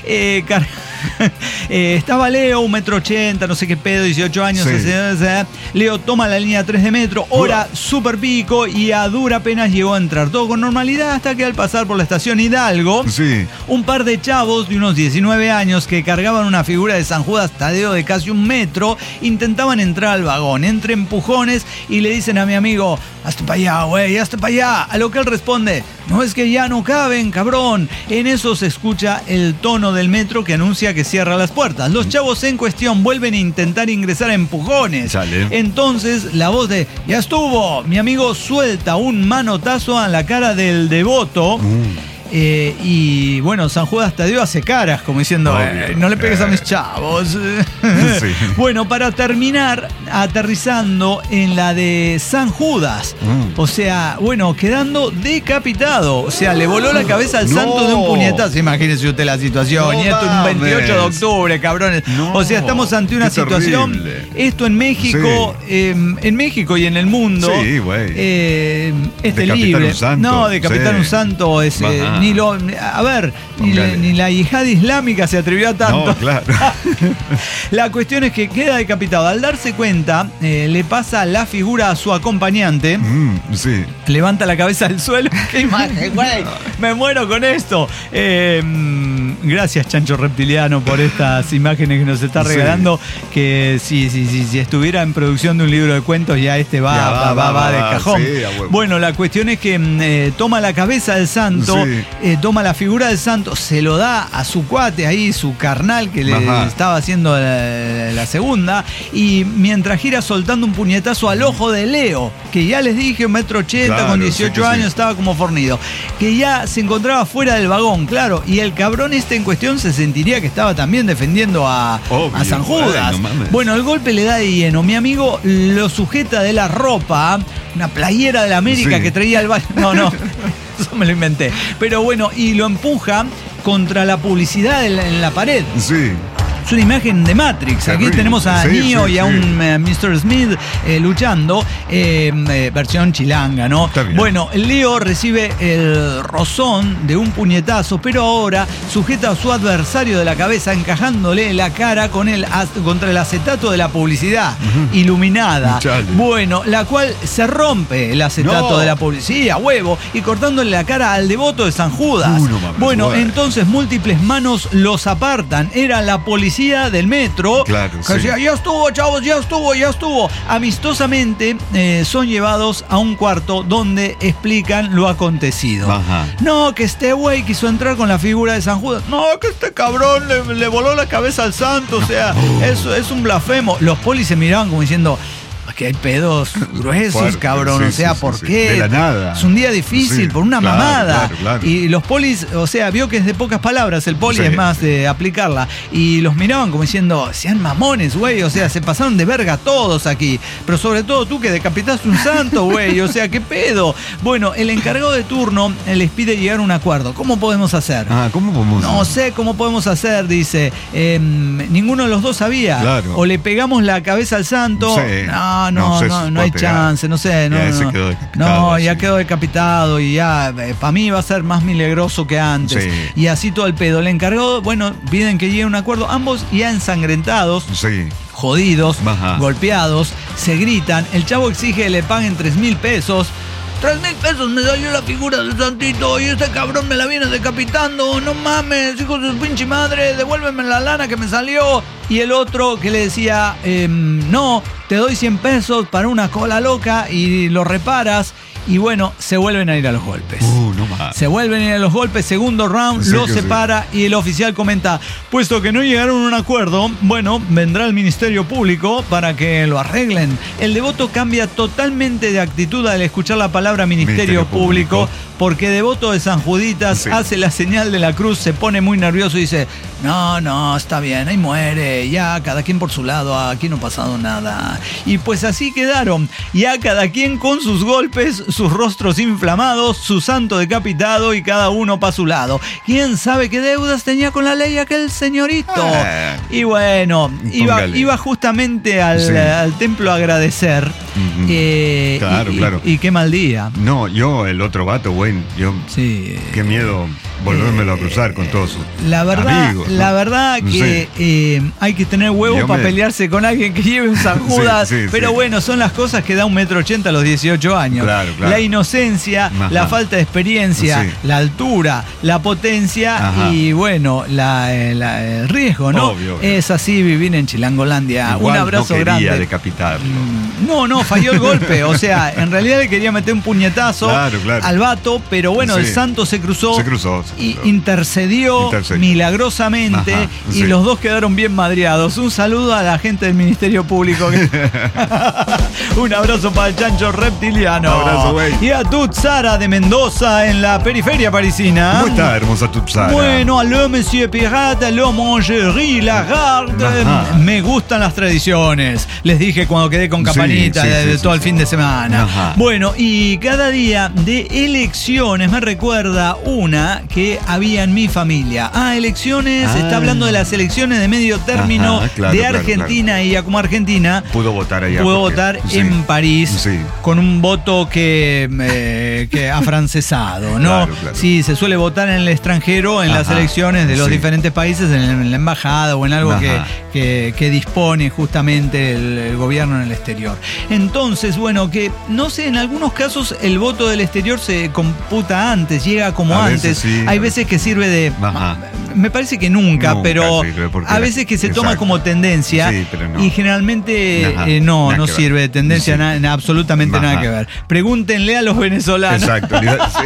estaba Leo, 1,80 m, no sé qué pedo, 18 años. Leo toma la línea 3 de metro, hora super pico, y a dura penas llegó a entrar. Todo con normalidad hasta que al pasar por la estación Hidalgo, un par de chavos de unos 19 años que cargaban una figura de San Judas Tadeo de casi 1 metro intentaban entrar al vagón entre empujones y le dicen a mi amigo, hazte para allá, güey, hazte para allá. A lo que él responde, No es que ya no caben, cabrón. En eso se escucha el tono del metro que anuncia que cierra las puertas. Los chavos en cuestión vuelven a intentar ingresar a empujones. Chale. Entonces la voz de "ya estuvo", mi amigo suelta un manotazo a la cara del devoto. Y bueno, San Judas Tadeo hace caras como diciendo no le pegues a mis chavos. Sí. Bueno, para terminar aterrizando en la de San Judas, o sea, bueno, quedando decapitado, o sea, le voló la cabeza al santo de un puñetazo. Imagínese usted la situación. Y esto un 28 de octubre, cabrones. O sea, estamos ante una situación terrible. Esto en México, en México y en el mundo, este libre. No, decapitar un santo es ni la yihad islámica se atrevió a tanto. No, claro. La cuestión es que queda decapitado. Al darse cuenta, le pasa la figura a su acompañante. Sí. Levanta la cabeza del suelo. ¡Qué imagen, güey! Me muero con esto. Gracias, Chancho Reptiliano, por estas imágenes que nos está regalando. Que si estuviera en producción de un libro de cuentos, ya va de cajón. Sí, bueno, la cuestión es que toma la cabeza del santo, toma la figura del santo, se lo da a su cuate ahí, su carnal que le estaba haciendo la segunda, y mientras gira soltando un puñetazo al ojo de Leo, que ya les dije, 1,80 m, con 18 años, estaba como fornido, que ya se encontraba fuera del vagón, claro, y el cabrón en cuestión se sentiría que estaba también defendiendo a San Judas. Bueno, el golpe le da de lleno. Mi amigo lo sujeta de la ropa, una playera de la América que traía al baño. No, eso me lo inventé. Pero bueno, y lo empuja contra la publicidad en la pared. Sí. Es una imagen de Matrix. Aquí tenemos a Neo y a un Mr. Smith luchando, versión chilanga, ¿no? Bueno, Leo recibe el rozón de un puñetazo, pero ahora sujeta a su adversario de la cabeza, encajándole la cara contra el acetato de la publicidad iluminada. Bueno, la cual se rompe el acetato de la publicidad, huevo, y cortándole la cara al devoto de San Judas. Bueno, entonces múltiples manos los apartan. Era la policía del metro, que decía, ya estuvo, chavos, ya estuvo. Amistosamente son llevados a un cuarto donde explican lo acontecido. No, que este güey quiso entrar con la figura de San Judas. No, que este cabrón le voló la cabeza al santo. O sea, eso es un blasfemo. Los polis se miraban como diciendo, que hay pedos gruesos, fuerte, cabrón, o sea, ¿por qué? De la nada. Es un día difícil por una mamada. Claro. Y los polis, o sea, vio que es de pocas palabras, el poli es más de aplicarla. Y los miraban como diciendo, sean mamones, güey, o sea, se pasaron de verga todos aquí. Pero sobre todo tú que decapitaste un santo, güey, o sea, ¿qué pedo? Bueno, el encargado de turno les pide llegar a un acuerdo. ¿Cómo podemos hacer? ¿Cómo podemos hacer? No sé cómo podemos hacer, dice. Ninguno de los dos sabía. Claro. O le pegamos la cabeza al santo. No hay chance, no sé. Ya quedó decapitado y ya, para mí va a ser más milagroso que antes. Y así todo el pedo. Le encargó, bueno, piden que llegue a un acuerdo. Ambos ya ensangrentados. Jodidos, golpeados, se gritan. El chavo exige que le paguen 3,000 pesos. 3,000 pesos me salió la figura del santito y este cabrón me la viene decapitando. No mames, hijo de su pinche madre, devuélveme la lana que me salió. Y el otro que le decía, no, te doy 100 pesos para una cola loca y lo reparas. Y bueno, se vuelven a ir a los golpes. No más. Se vuelven a ir a los golpes, segundo round, lo separa y el oficial comenta, puesto que no llegaron a un acuerdo, bueno, vendrá el Ministerio Público para que lo arreglen. El devoto cambia totalmente de actitud al escuchar la palabra Ministerio Público, porque devoto de San Juditas hace la señal de la cruz, se pone muy nervioso y dice, no, está bien, ahí muere, ya cada quien por su lado, aquí no ha pasado nada. Y pues así quedaron, ya cada quien con sus golpes, sus rostros inflamados, su santo decapitado y cada uno para su lado. ¿Quién sabe qué deudas tenía con la ley aquel señorito? Y bueno, iba justamente al templo a agradecer. Claro. Y qué mal día. No, yo, el otro vato, güey, qué miedo volvérmelo a cruzar con todos sus amigos, ¿no? La verdad que hay que tener huevos para pelearse con alguien que lleve un San Judas, bueno, son las cosas que da 1,80 m a los 18 años. Claro. La inocencia, la falta de experiencia experiencia, Sí. la altura, la potencia y bueno, el riesgo, ¿no? Obvio. Es así vivir en Chilangolandia. Igual un abrazo no quería grande. decapitarlo. No, falló el golpe. O sea, en realidad le quería meter un puñetazo Claro. al vato, pero bueno, Sí. el santo se cruzó. Y intercedió milagrosamente. Ajá, y sí. los dos quedaron bien madreados. Un saludo a la gente del Ministerio Público. Un abrazo para el chancho reptiliano. Abrazo, güey. Y a Tutsara de Mendoza en la periferia parisina. ¿Cómo está, hermosa Tutsara? Bueno, aló, monsieur Pirate, aló, Mongerie, Lagarde. Ajá. Me gustan las tradiciones. Les dije cuando quedé con Campanita de todo el fin de semana. Ajá. Bueno, y cada día de elecciones me recuerda una que había en mi familia. Elecciones, está hablando de las elecciones de medio término de Argentina, y como Argentina pudo votar allá. Pudo votar en París con un voto que afrancesado, ¿no? Claro. Sí, se suele votar en el extranjero en las elecciones de los diferentes países, en la embajada o en algo que dispone justamente el gobierno en el exterior. Entonces, bueno, que no sé, en algunos casos el voto del exterior se computa antes, llega como antes. Hay veces que sirve de... Me parece que nunca, pero a veces que se toma como tendencia y generalmente no sirve de tendencia, absolutamente nada que ver. Pregúntenle a los venezolanos. Exacto.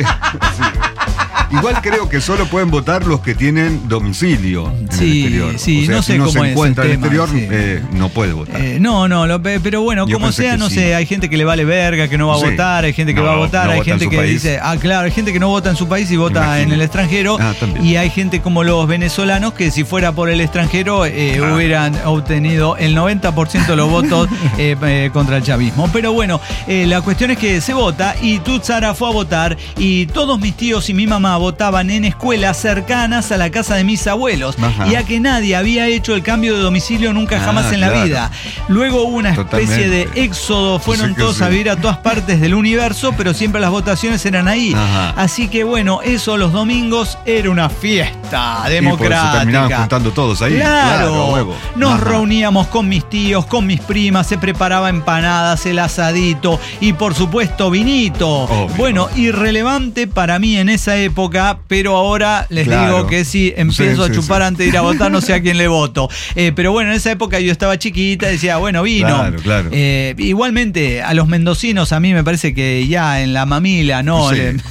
Igual creo que solo pueden votar los que tienen domicilio en el exterior. Sí, o sea, no sé si uno cómo se encuentra es en el el tema, exterior, no puede votar. Pero bueno, Yo como pensé sea, que no sí. sé, hay gente que le vale verga, que no va a votar, hay gente que va a votar, hay gente que dice, claro, hay gente que no vota en su país y vota en el extranjero, y hay gente como los venezolanos que si fuera por el extranjero hubieran obtenido el 90% de los votos contra el chavismo. Pero bueno, la cuestión es que se vota y Tutsara fue a votar y todos mis tíos y mi mamá votaban en escuelas cercanas a la casa de mis abuelos, ya que nadie había hecho el cambio de domicilio nunca jamás en la vida. Luego hubo una especie de éxodo, fueron todos a vivir a todas partes del universo, pero siempre las votaciones eran ahí. Así que bueno, eso los domingos era una fiesta democrática. Se terminaban juntando todos ahí. Claro, nos reuníamos con mis tíos, con mis primas, se preparaba empanadas, el asadito y por supuesto vinito. Obvio. Bueno, irrelevante para mí en esa época, pero ahora les digo que si empiezo a chupar antes de ir a votar, no sé a quién le voto. Pero bueno, en esa época yo estaba chiquita, decía, bueno, vino. Claro. Igualmente, a los mendocinos a mí me parece que ya en la mamila, ¿no?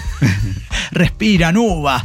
Respiran uva.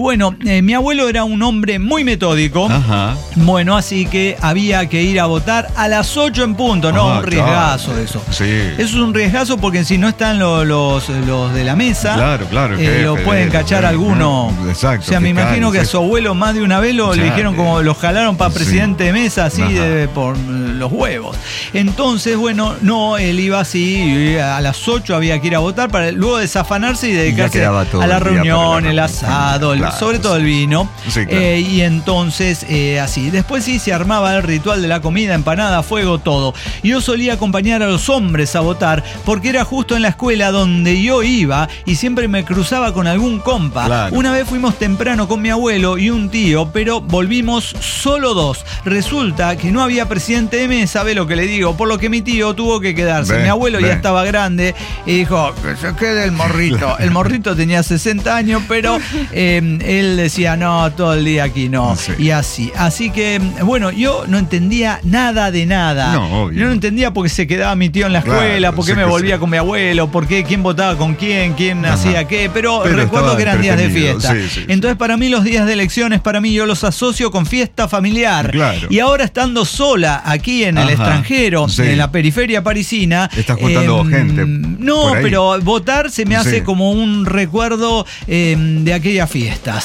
Mi abuelo era un hombre muy metódico. Bueno, así que había que ir a votar a las 8 en punto, ¿no? Un riesgazo eso. Eso es un riesgazo porque si no están los de la mesa, lo pueden cachar alguno. Exacto. O sea, me imagino que a su abuelo más de una vez le dijeron como lo jalaron para presidente de mesa, así por los huevos. Entonces, bueno, él iba así, a las 8 había que ir a votar para luego desafanarse y dedicarse a la reunión, el asado, sobre todo el vino. Y entonces, así. Después se armaba el ritual de la comida, empanada, fuego, todo. Yo solía acompañar a los hombres a votar porque era justo en la escuela donde yo iba y siempre me cruzaba con algún compa. Una vez fuimos temprano con mi abuelo y un tío, pero volvimos solo dos. Resulta que no había presidente de mesa, ve lo que le digo, por lo que mi tío tuvo que quedarse. Mi abuelo ya estaba grande y dijo, que se quede el morrito. El morrito tenía 60 años, pero él decía, no, todo el día aquí no. Y así. Así que, bueno, yo no entendía nada de nada. Yo no entendía por qué se quedaba mi tío en la escuela, por qué me volvía con mi abuelo, por qué, quién votaba con quién hacía qué, pero recuerdo que eran días de fiesta. Entonces, para mí los días de elecciones, para mí yo los asocio con fiesta familiar. Y ahora estando sola aquí en el extranjero, en la periferia parisina. Estás juntando gente. No, pero votar se me hace como un recuerdo de aquellas fiestas.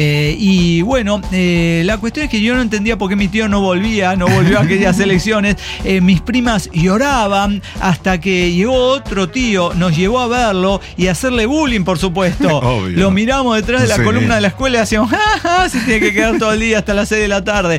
Y bueno, la cuestión es que yo no entendía por qué mi tío no volvió a aquellas elecciones. Mis primas lloraban hasta que llegó otro tío, nos llevó a verlo y a hacerle bullying, por supuesto. Obvio. Lo miramos detrás de la columna de la escuela y hacíamos, se tiene que quedar todo el día hasta las 6 de la tarde.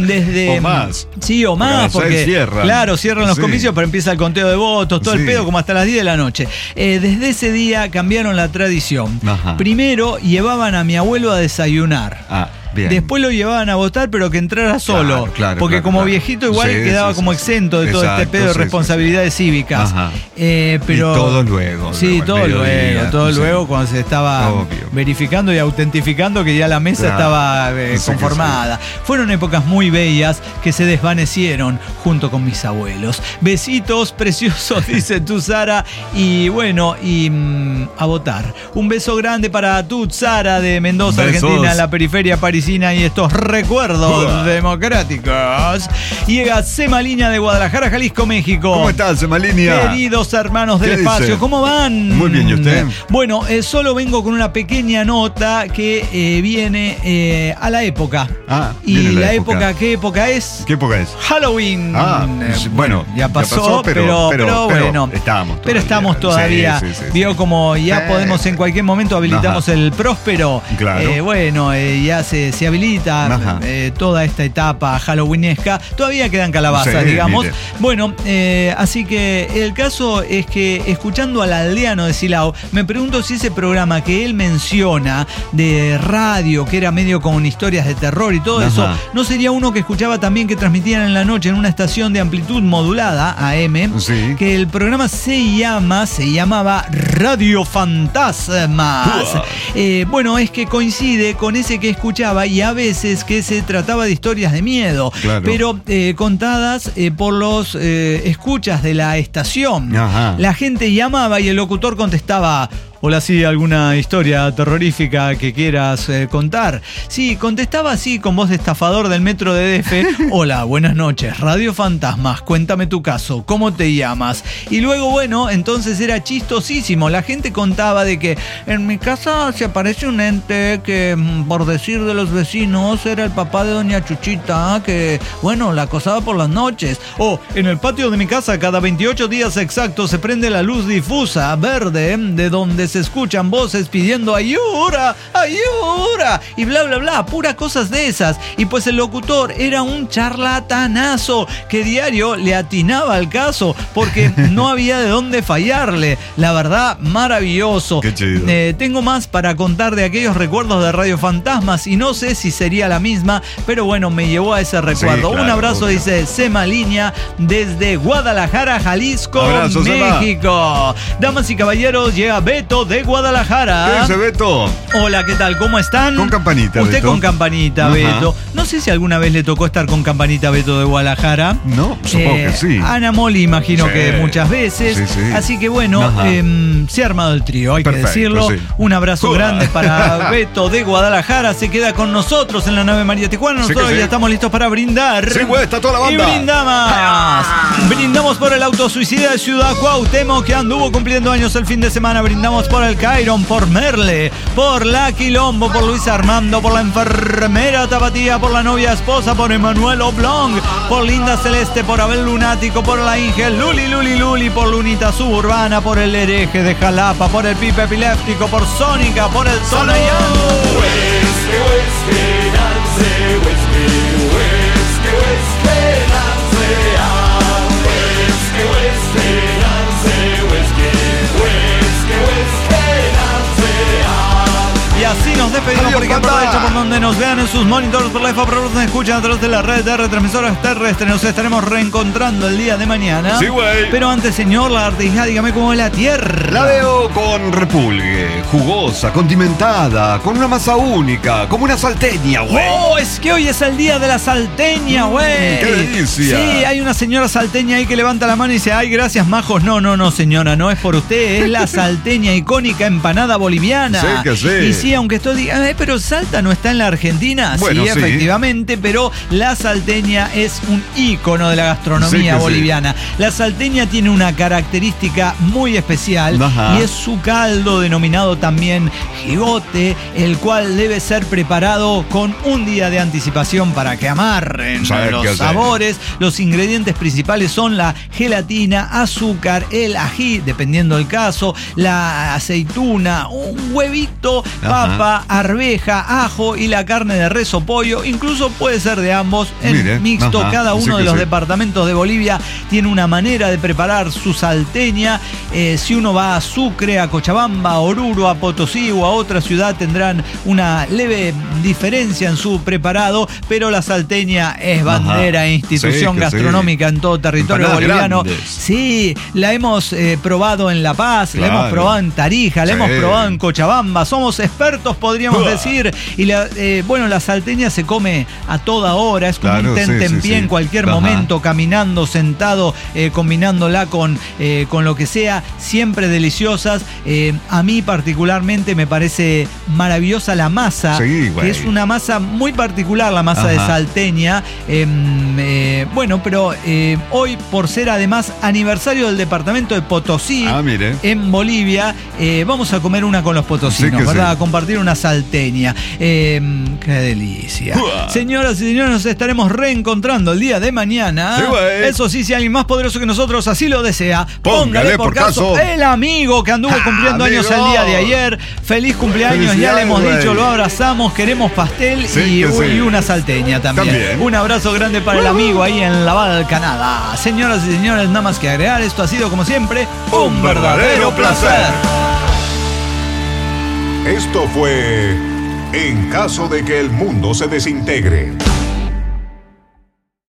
O más. Sí, o más, porque cierran los comicios, pero empieza el conteo de votos, todo el pedo, como hasta las 10 de la noche. Desde ese día cambiaron la tradición. Primero llevaban a mi abuelo a desayunar. Bien. Después lo llevaban a votar, pero que entrara solo. Porque como viejito igual quedaba como exento de todo este pedo de responsabilidades cívicas. Pero y todo luego. Sí, todo luego cuando se estaba verificando y autentificando que ya la mesa estaba conformada. Fueron épocas muy bellas que se desvanecieron junto con mis abuelos. Besitos preciosos, dice tu Sara. Y bueno, a votar. Un beso grande para tu Sara de Mendoza, Argentina, en la periferia parisina, y estos recuerdos democráticos. Llega Semalinha de Guadalajara, Jalisco, México. ¿Cómo estás, Semalinha? Queridos hermanos del espacio, dice? ¿Cómo van? Muy bien, ¿y usted? Bueno, solo vengo con una pequeña nota que viene a la época. ¿Y la época qué época es? ¿Qué época es? Halloween. Bueno, ya pasó, pero bueno. Estamos todavía. Vio como ya podemos en cualquier momento habilitamos el próspero. Claro. Ya se habilita toda esta etapa halloweenesca. Todavía quedan calabazas, digamos. Mire. Bueno, así que el caso es que escuchando al aldeano de Silao, me pregunto si ese programa que él menciona de radio, que era medio con historias de terror y todo eso, no sería uno que escuchaba también que transmitían en la noche en una estación de amplitud modulada, AM, que el programa se llamaba Radio Fantasmas. Bueno, es que coincide con ese que escuchaba y a veces que se trataba de historias de miedo, pero contadas por los escuchas de la estación. La gente llamaba y el locutor contestaba: hola, sí, ¿alguna historia terrorífica que quieras contar? Sí, contestaba así con voz de estafador del metro de DF. Hola, buenas noches, Radio Fantasmas, cuéntame tu caso, ¿cómo te llamas? Y luego, bueno, entonces era chistosísimo. La gente contaba de que en mi casa se aparece un ente que, por decir de los vecinos, era el papá de doña Chuchita, que, bueno, la acosaba por las noches. O en el patio de mi casa cada 28 días exactos se prende la luz difusa verde de donde se escuchan voces pidiendo ayuda, ayuda y bla bla bla, puras cosas de esas. Y pues el locutor era un charlatanazo que diario le atinaba al caso porque no había de dónde fallarle. La verdad, maravilloso. Qué chido. Tengo más para contar de aquellos recuerdos de Radio Fantasmas y no sé si sería la misma, pero bueno, me llevó a ese recuerdo. Un abrazo, dice Semalinha desde Guadalajara, Jalisco, abrazo, México. Damas y caballeros, llega Beto de Guadalajara. ¿Qué dice Beto? Hola, ¿qué tal? ¿Cómo están? Con campanita, Usted Beto. Con campanita, Beto. No sé si alguna vez le tocó estar con campanita, Beto, de Guadalajara. No, supongo que sí. Ana Moli, imagino que muchas veces. Así que bueno, se ha armado el trío, hay que decirlo. Un abrazo grande para Beto de Guadalajara. Se queda con nosotros en la nave María Tijuana. Nosotros ya estamos listos para brindar. Sí, güey, está toda la banda. Y brindamos. Brindamos por el autosuicida de Ciudad Cuauhtémoc que anduvo cumpliendo años el fin de semana. Brindamos por el Cairon, por Merle, por la Quilombo, por Luis Armando, por la enfermera Tapatía, por la novia esposa, por Emanuel Oblong, por Linda Celeste, por Abel Lunático, por la Inge Luli, por Lunita Suburbana, por el hereje de Jalapa, por el Pipe Epiléptico, por Sónica, por el Tonayán. Y así nos despedimos porque aprovecho por donde nos vean en sus monitores, por la por donde nos escuchan a través de la red de retransmisoras terrestres. Nos estaremos reencontrando el día de mañana. Sí, güey. Pero antes, señor Lagartija, dígame cómo es la tierra. La veo con repulgue, jugosa, condimentada, con una masa única, como una salteña, güey. Oh, es que hoy es el día de la salteña, güey. ¡Qué delicia! Sí, hay una señora salteña ahí que levanta la mano y dice: ay, gracias, majos. No, señora, no es por usted, es la salteña icónica empanada boliviana. Sí que sí. Y sí, aunque esto diga, pero Salta no está en la Argentina. Bueno, sí, efectivamente, pero la salteña es un ícono de la gastronomía boliviana. La salteña tiene una característica muy especial y es su caldo denominado también jigote, el cual debe ser preparado con un día de anticipación para que amarren los sabores. Los ingredientes principales son la gelatina, azúcar, el ají, dependiendo del caso, la aceituna, un huevito, papa, arveja, arveja, ajo y la carne de res o pollo. Incluso puede ser de ambos, en mixto. Cada uno de los departamentos de Bolivia tiene una manera de preparar su salteña. Si uno va a Sucre, a Cochabamba, a Oruro, a Potosí o a otra ciudad, tendrán una leve diferencia en su preparado, pero la salteña es bandera e institución gastronómica en todo territorio boliviano. Grandes. Sí, la hemos probado en La Paz, la hemos probado en Tarija, la hemos probado en Cochabamba. Somos expertos, podríamos decir. Y la salteña se come a toda hora, es como un tentempié en cualquier momento, caminando, sentado, combinándola con lo que sea, siempre deliciosas. A mí particularmente me parece maravillosa la masa, que es una masa muy particular, la masa de salteña. Pero hoy, por ser además aniversario del departamento de Potosí, en Bolivia, vamos a comer una con los potosinos, ¿verdad? A compartir una salteña. ¡Qué delicia! Señoras y señores, nos estaremos reencontrando el día de mañana. Eso sí, si alguien más poderoso que nosotros así lo desea, póngale por caso el amigo que anduvo cumpliendo años el día de ayer. Feliz cumpleaños, ya le hemos dicho, lo abrazamos, queremos pastel y una salteña también. Un abrazo grande para el amigo ahí en Laval, Canadá. Señoras y señores, nada más que agregar, esto ha sido como siempre un verdadero placer. Esto fue En caso de que el mundo se desintegre.